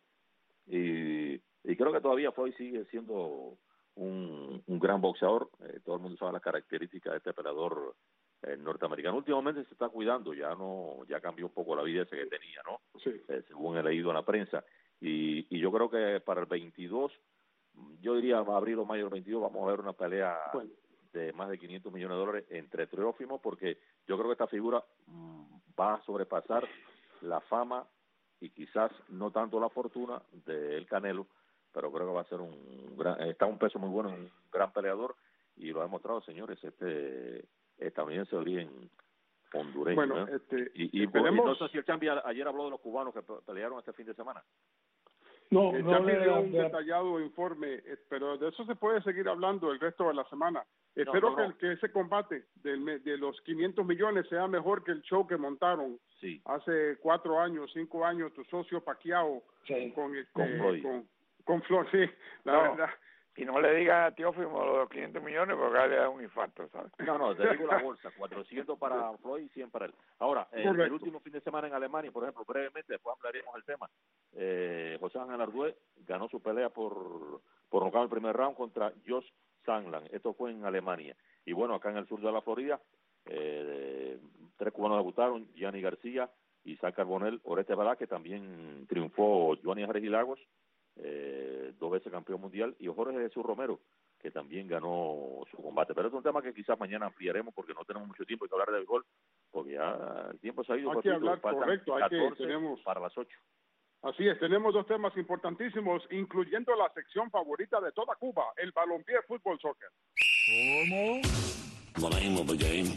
y, y creo que todavía Floyd sigue siendo un, un gran boxeador. Eh, todo el mundo sabe las características de este peleador el norteamericano. Últimamente se está cuidando, ya no, ya cambió un poco la vida ese que tenía, ¿no? Sí. Eh, según he leído en la prensa. Y, y yo creo que para el veintidós, yo diría abril o mayo del veintidós, vamos a ver una pelea bueno. de más de quinientos millones de dólares entre Teófimo, porque yo creo que esta figura mmm, va a sobrepasar la fama y quizás no tanto la fortuna del Canelo, pero creo que va a ser un gran, está un peso muy bueno, un gran peleador, y lo ha demostrado, señores, este estadounidense de origen hondureño. Bueno, ¿eh? este, y, y, esperemos... y no sé si el Chambi ayer habló de los cubanos que pelearon este fin de semana. No, El no Chambi le dio un de- detallado informe, eh, pero de eso se puede seguir hablando el resto de la semana. Espero no, que, no. el- que ese combate del me- de los quinientos millones sea mejor que el show que montaron Sí. hace cuatro años, cinco años, tu socio Pacquiao Sí. con, este, Con Floyd. con, con Floyd, sí, la No. verdad. Y no le digan a Teófimo los quinientos millones porque ahí le da un infarto, ¿sabes? No, no, te digo la bolsa, cuatrocientos para Floyd y cien para él. Ahora, eh, el último fin de semana en Alemania, por ejemplo, brevemente, después hablaremos del tema, eh, José Ángel Ardué ganó su pelea por, por nocaut el primer round contra Josh Sandland. Esto fue en Alemania. Y bueno, acá en el sur de la Florida, eh, tres cubanos debutaron, Gianni García, Isaac Carbonell, Oreste Balá, que también triunfó Johnny Jerez y Lagos, eh, dos veces campeón mundial, y Jorge Jesús Romero, que también ganó su combate. Pero es un tema que quizás mañana ampliaremos porque no tenemos mucho tiempo, hay que hablar de béisbol, porque ya el tiempo se ha ido. Hay que hablar, correcto, hay que, catorce tenemos... para las ocho. Así es, tenemos dos temas importantísimos, incluyendo la sección favorita de toda Cuba, el balompié fútbol soccer. ¿Cómo? The name of the game.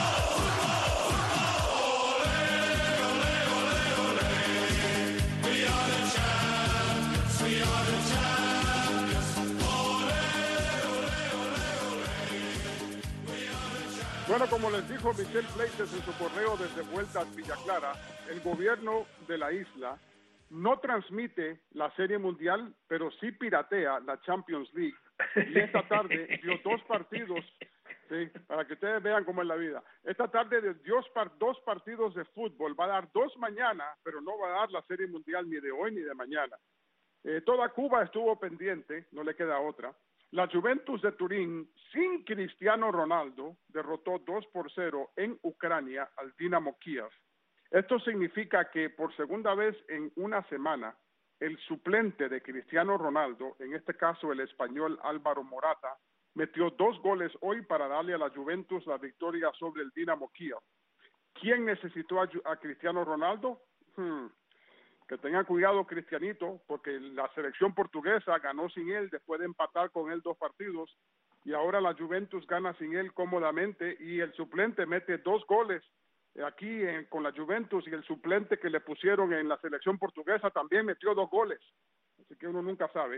Bueno, como les dijo Michelle Fleites en su correo desde Vueltas Villa Clara, el gobierno de la isla no transmite la Serie Mundial, pero sí piratea la Champions League. Y esta tarde dio dos partidos, sí, para que ustedes vean cómo es la vida. Esta tarde dio dos partidos de fútbol, va a dar dos mañana, pero no va a dar la Serie Mundial ni de hoy ni de mañana. Eh, toda Cuba estuvo pendiente, no le queda otra. La Juventus de Turín, sin Cristiano Ronaldo, derrotó dos por cero en Ucrania al Dinamo Kiev. Esto significa que por segunda vez en una semana, el suplente de Cristiano Ronaldo, en este caso el español Álvaro Morata, metió dos goles hoy para darle a la Juventus la victoria sobre el Dinamo Kiev. ¿Quién necesitó a, a Cristiano Ronaldo? Hmm. Que tengan cuidado, Cristianito, porque la selección portuguesa ganó sin él después de empatar con él dos partidos y ahora la Juventus gana sin él cómodamente y el suplente mete dos goles aquí en, con la Juventus y el suplente que le pusieron en la selección portuguesa también metió dos goles, así que uno nunca sabe.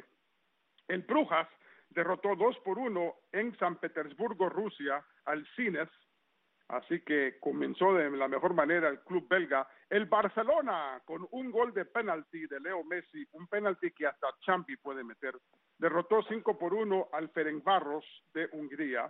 El Brujas derrotó dos por uno en San Petersburgo, Rusia, al Zenit. Así que comenzó de la mejor manera el club belga. El Barcelona, con un gol de penalti de Leo Messi, un penalti que hasta Champi puede meter, derrotó cinco por uno al Ferencváros de Hungría.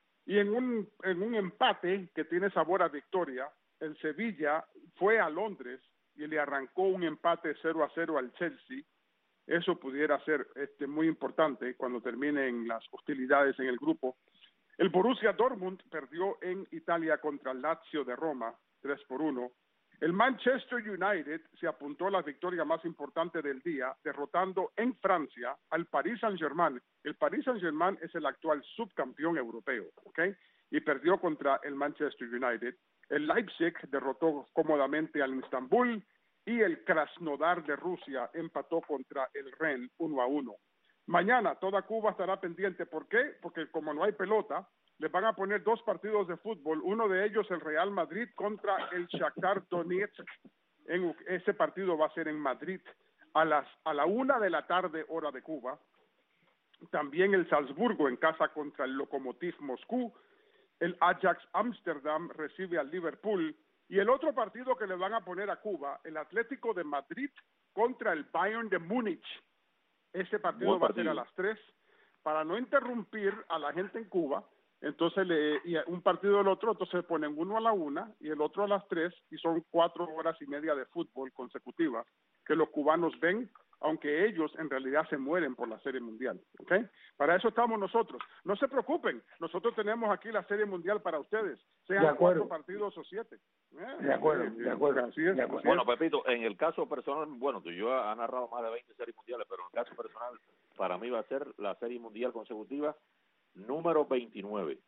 Y en un, en un empate que tiene sabor a victoria, el Sevilla fue a Londres y le arrancó un empate cero a cero al Chelsea. Eso pudiera ser este, muy importante cuando terminen las hostilidades en el grupo. El Borussia Dortmund perdió en Italia contra el Lazio de Roma, tres por uno. El Manchester United se apuntó a la victoria más importante del día, derrotando en Francia al Paris Saint-Germain. El Paris Saint-Germain es el actual subcampeón europeo, ¿ok? Y perdió contra el Manchester United. El Leipzig derrotó cómodamente al Istanbul y el Krasnodar de Rusia empató contra el Rennes uno a uno. Mañana toda Cuba estará pendiente. ¿Por qué? Porque como no hay pelota, les van a poner dos partidos de fútbol. Uno de ellos el Real Madrid contra el Shakhtar Donetsk. En, ese partido va a ser en Madrid a las a la una de la tarde hora de Cuba. También el Salzburgo en casa contra el Lokomotiv Moscú. El Ajax Amsterdam recibe al Liverpool. Y el otro partido que le van a poner a Cuba, el Atlético de Madrid contra el Bayern de Múnich. Ese partido va a ser a las tres, para no interrumpir a la gente en Cuba. Entonces, le, y un partido del otro, entonces ponen uno a la una y el otro a las tres, y son cuatro horas y media de fútbol consecutivas que los cubanos ven, aunque ellos en realidad se mueren por la Serie Mundial, ¿ok? Para eso estamos nosotros. No se preocupen, nosotros tenemos aquí la Serie Mundial para ustedes, sean cuatro partidos o siete. Eh, de acuerdo, eh, de acuerdo. Así es, de acuerdo. Bueno, Pepito, en el caso personal, bueno, tú y yo ha narrado más de veinte series mundiales, pero en el caso personal, para mí va a ser la Serie Mundial consecutiva número veintinueve.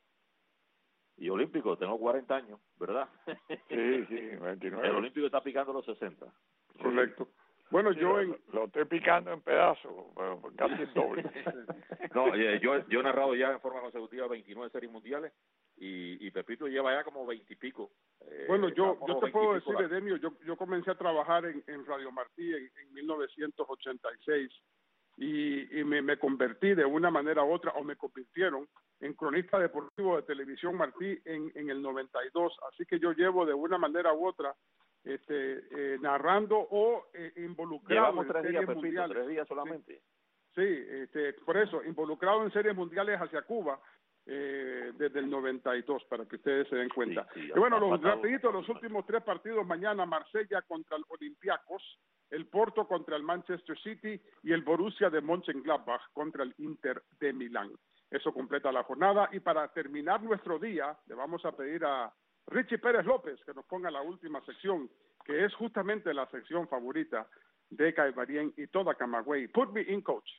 Y olímpico, tengo cuarenta años, ¿verdad? Sí, sí, veintinueve. El olímpico está picando los sesenta. Correcto. Bueno, sí, yo lo, en... lo estoy picando en pedazos, pero casi el doble. No, yo, yo he narrado ya en forma consecutiva veintinueve series mundiales y, y Pepito lleva ya como veintipico. Eh, bueno, yo yo te puedo decir, la... Edemio, yo yo comencé a trabajar en, en Radio Martí en, en mil novecientos ochenta y seis y, y me, me convertí de una manera u otra, o me convirtieron en cronista deportivo de Televisión Martí en, en el noventa y dos, así que yo llevo de una manera u otra este eh, narrando o eh, involucrado Llevamos en tres series días, Pepito, mundiales. tres días solamente. Sí, sí, este, por eso, involucrado en series mundiales hacia Cuba eh, desde el noventa y dos, para que ustedes se den cuenta. Sí, sí, y bueno, los, pasado, rapidito, los últimos tres partidos mañana: Marsella contra el Olympiacos, el Porto contra el Manchester City y el Borussia de Mönchengladbach contra el Inter de Milán. Eso completa la jornada. Y para terminar nuestro día, le vamos a pedir a Richie Pérez López que nos ponga la última sección, que es justamente la sección favorita de Caibarien y toda Camagüey. Put me in, coach.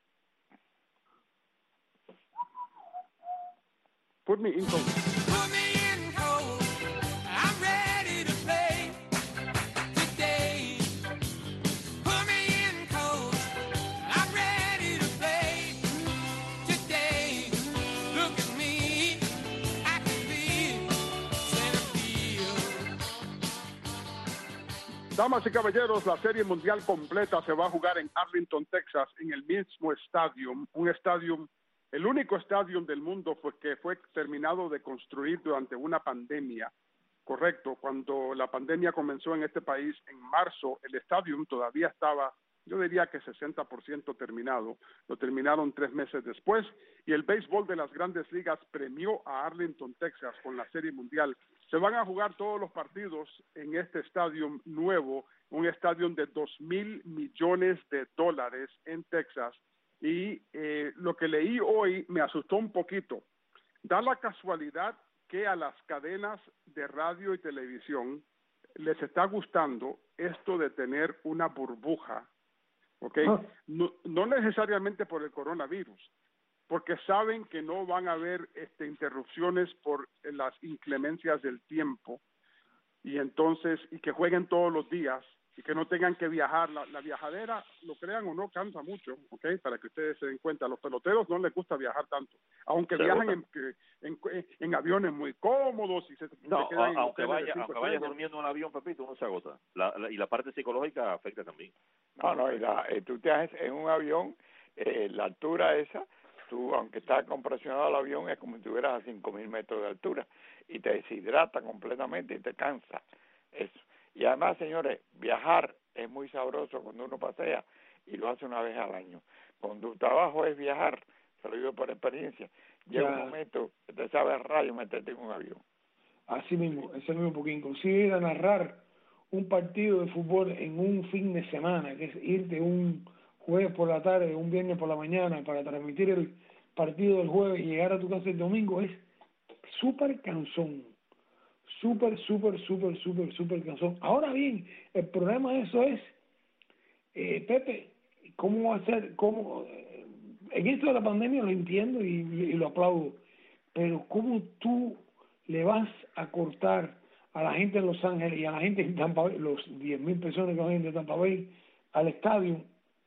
Put me in, coach. Put me in, coach. I'm ready to play today. Put me in, coach. I'm ready to play today. Look at me. I can be center field. Damas y caballeros, la Serie Mundial completa se va a jugar en Arlington, Texas, en el mismo estadio, un estadio, el único estadio del mundo fue que fue terminado de construir durante una pandemia, correcto. Cuando la pandemia comenzó en este país en marzo, el estadio todavía estaba, yo diría que sesenta por ciento terminado, lo terminaron tres meses después, y el béisbol de las Grandes Ligas premió a Arlington, Texas, con la Serie Mundial. Se van a jugar todos los partidos en este estadio nuevo, un estadio de dos mil millones de dólares en Texas, y eh, lo que leí hoy me asustó un poquito. Da la casualidad que a las cadenas de radio y televisión les está gustando esto de tener una burbuja, ¿ok? Oh. No, no necesariamente por el coronavirus, porque saben que no van a haber este, interrupciones por las inclemencias del tiempo, y entonces, y que jueguen todos los días, y que no tengan que viajar. La, la viajadera, lo crean o no, cansa mucho, ¿ok? Para que ustedes se den cuenta. A los peloteros no les gusta viajar tanto, aunque se viajan en, en, en, en aviones muy cómodos y se, no, se quedan aunque en vaya, aunque vaya durmiendo en un avión, Pepito, uno se agota. La, la, y la parte psicológica afecta también. No, no, y la, eh, tú te haces en un avión, eh, la altura esa, tú, aunque está compresionado el avión, es como si estuvieras a cinco mil metros de altura y te deshidrata completamente y te cansa. Eso. Y además, señores, viajar es muy sabroso cuando uno pasea y lo hace una vez al año. Cuando tu trabajo es viajar, se lo digo por experiencia, llega ya. un momento que te sabe a rayo meterte en un avión. Así mismo, ese mismo, porque inclusive ir a narrar un partido de fútbol en un fin de semana, que es irte un jueves por la tarde, un viernes por la mañana para transmitir el partido del jueves y llegar a tu casa el domingo, es súper cansón. Súper, súper, súper, súper, súper cansón. Ahora bien, el problema de eso es, eh, Pepe, ¿cómo va a ser? Cómo, eh, en esto de la pandemia lo entiendo y, y lo aplaudo, pero ¿cómo tú le vas a cortar a la gente en Los Ángeles y a la gente en Tampa Bay, los diez mil personas que van de Tampa Bay al estadio,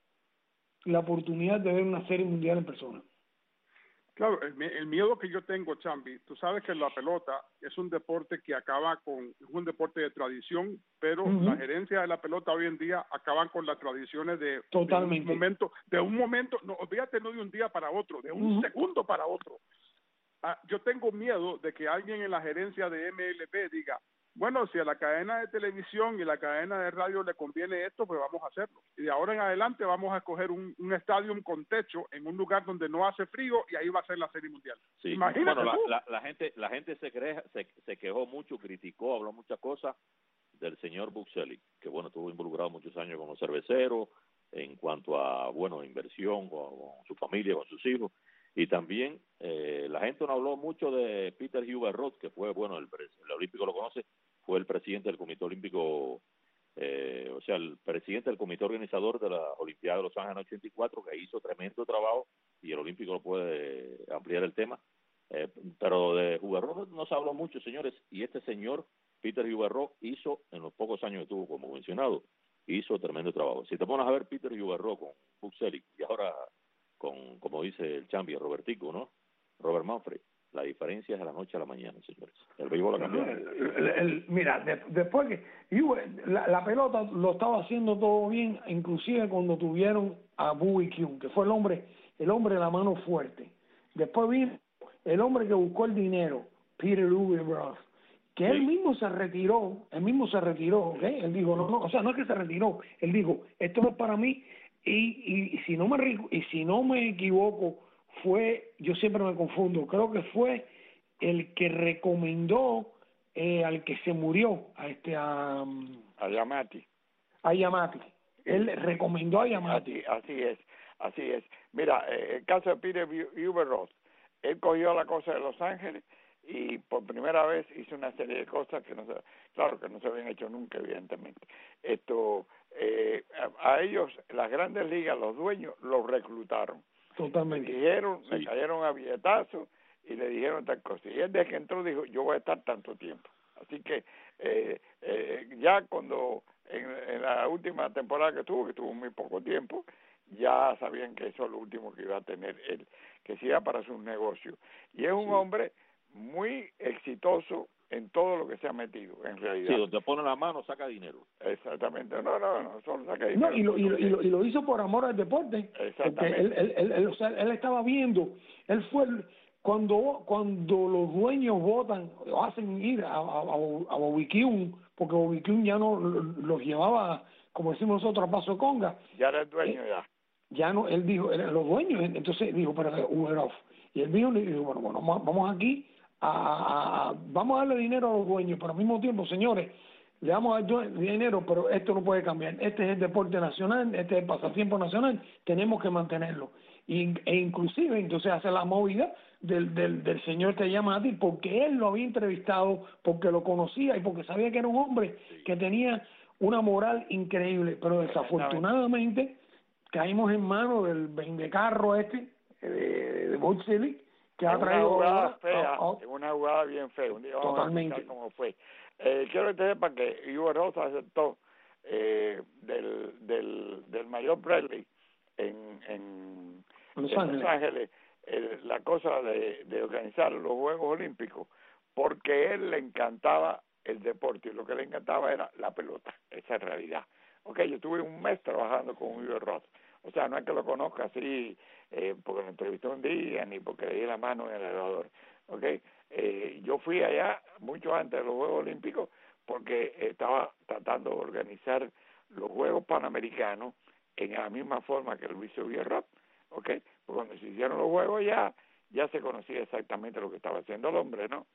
la oportunidad de ver una serie mundial en persona? Claro, el, el miedo que yo tengo, Chambi, tú sabes que la pelota es un deporte que acaba con, es un deporte de tradición, pero uh-huh. la gerencia de la pelota hoy en día acaban con las tradiciones de, Totalmente. de un momento, de un momento, no, olvídate, no de un día para otro, de un uh-huh. segundo para otro. Ah, yo tengo miedo de que alguien en la gerencia de M L B diga, bueno, si a la cadena de televisión y la cadena de radio le conviene esto, pues vamos a hacerlo. Y de ahora en adelante vamos a escoger un, un estadio con techo en un lugar donde no hace frío y ahí va a ser la Serie Mundial. Sí. Imagínate. Bueno, la, la, la gente, la gente se, creja, se, se quejó mucho, criticó, habló muchas cosas del señor Buxelli, que bueno, estuvo involucrado muchos años con los cerveceros en cuanto a, bueno, inversión con, con su familia, con sus hijos. Y también eh, la gente no habló mucho de Peter Huber-Roth, que fue, bueno, el, el olímpico lo conoce, fue el presidente del Comité Olímpico, eh, o sea, el presidente del comité organizador de la Olimpiada de Los Ángeles ochenta y cuatro, que hizo tremendo trabajo, y el Olímpico lo puede ampliar el tema. Eh, pero de Huber-Roth no se habló mucho, señores, y este señor, Peter Huber-Roth, hizo, en los pocos años que tuvo como mencionado, hizo tremendo trabajo. Si te pones a ver Peter Huber-Roth con Buxelli, y ahora con, como dice el champion, Robertico, ¿no? Robert Manfred, La diferencia es de la noche a la mañana, señores. El béisbol ha cambiado. El, el, mira, de, después que yo, la, la pelota lo estaba haciendo todo bien, inclusive cuando tuvieron a Bowie Kuhn, que fue el hombre, el hombre de la mano fuerte. Después vino el hombre que buscó el dinero, Peter Uberroth, que él mismo se retiró, él mismo se retiró, ¿ok? Él dijo, no, no, o sea, no es que se retiró, él dijo, esto no es para mí, y, y, y si no me y si no me equivoco, fue, yo siempre me confundo, creo que fue el que recomendó eh, al que se murió, a este, a... A Yamati. A Yamati. Él recomendó a Yamati. Así, así es, así es. Mira, eh, el caso de Peter Uberroth, él cogió la cosa de Los Ángeles y por primera vez hizo una serie de cosas que no se, claro que no se habían hecho nunca, evidentemente. Esto, eh, a, a ellos, las grandes ligas, los dueños, los reclutaron. Totalmente. Le dijeron, sí. le cayeron a billetazos y le dijeron tal cosa. Y él desde que entró dijo, yo voy a estar tanto tiempo. Así que eh, eh, ya cuando en, en la última temporada que tuvo, que tuvo muy poco tiempo, ya sabían que eso es lo último que iba a tener él, que sea para sus negocios. Y es un sí. hombre muy exitoso en todo lo que se ha metido, en realidad. Sí, donde pone la mano saca dinero. Exactamente, no, no, no, solo saca dinero. No, y lo, y lo, y lo, y lo hizo por amor al deporte. Exactamente. Él, él, él, él, o sea, él estaba viendo, él fue, el, cuando cuando los dueños votan, o hacen ir a, a, a Bobby Kuhn, porque Bobby Kuhn ya no los llevaba, como decimos nosotros, a paso conga. Ya era el dueño, eh, ya. Ya no, él dijo, eran los dueños, entonces dijo, pero Uberroth. Y él vino y dijo, bueno, bueno, vamos aquí, a, a, a, vamos a darle dinero a los dueños, pero al mismo tiempo, señores, le damos a dar dinero, pero esto no puede cambiar. Este es el deporte nacional, este es el pasatiempo nacional, tenemos que mantenerlo. Y, e inclusive, entonces hace la movida del, del, del señor que llama a ti, porque él lo había entrevistado, porque lo conocía y porque sabía que era un hombre que tenía una moral increíble, pero desafortunadamente caímos en manos del vendecarro este, de, de Bob Silly, que ha traído... Una jugada ahora, fea, oh, oh, una jugada bien fea. Un día vamos totalmente. a explicar cómo fue. Eh, quiero que te sepa que Uberroth aceptó eh, del, del, del mayor Presley en, en, Los en Ángeles, Los Ángeles eh, la cosa de, de organizar los Juegos Olímpicos, porque a él le encantaba el deporte y lo que le encantaba era la pelota, esa es realidad. Ok, yo estuve un mes trabajando con Uberroth, o sea, no es que lo conozca así eh, porque lo entrevisté un día ni porque le di la mano en el elevador. Okay. Eh, yo fui allá mucho antes de los Juegos Olímpicos porque estaba tratando de organizar los Juegos Panamericanos en la misma forma que lo hizo Uberroth, okay. Porque cuando se hicieron los Juegos ya ya se conocía exactamente lo que estaba haciendo el hombre, ¿no?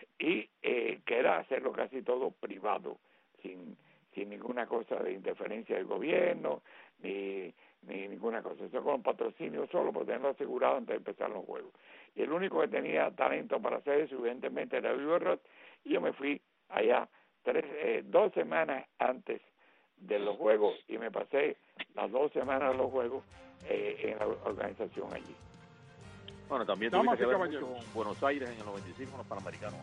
Y eh, que era hacerlo casi todo privado, sin sin ninguna cosa de interferencia del gobierno ni ni ninguna cosa, eso con patrocinio solo por tenerlo asegurado antes de empezar los juegos. Y el único que tenía talento para hacer eso, evidentemente, era Uberroth, y yo me fui allá tres, eh, dos semanas antes de los juegos, y me pasé las dos semanas de los juegos eh, en la organización allí. Bueno, también tuviste que ver mucho en Buenos Aires en el noventa y cinco en los Panamericanos.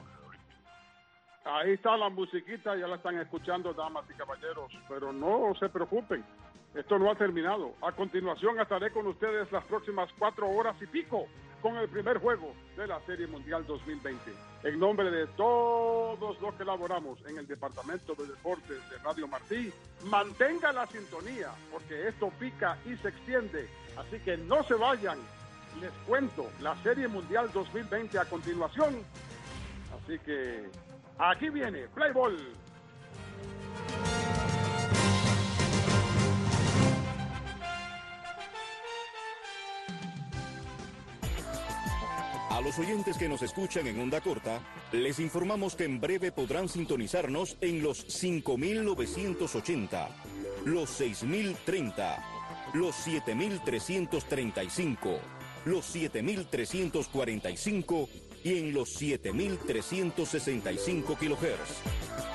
Ahí está la musiquita, ya la están escuchando, damas y caballeros, pero no se preocupen, esto no ha terminado. A continuación estaré con ustedes las próximas cuatro horas y pico con el primer juego de la Serie Mundial dos mil veinte. En nombre de todos los que laboramos en el Departamento de Deportes de Radio Martí, mantenga la sintonía, porque esto pica y se extiende, así que no se vayan. Les cuento la Serie Mundial dos mil veinte a continuación, así que aquí viene Play Ball. A los oyentes que nos escuchan en onda corta, les informamos que en breve podrán sintonizarnos en los cinco mil novecientos ochenta, los seis mil treinta, los siete mil trescientos treinta y cinco, los siete mil trescientos cuarenta y cinco y en los siete mil trescientos sesenta y cinco kilohertz.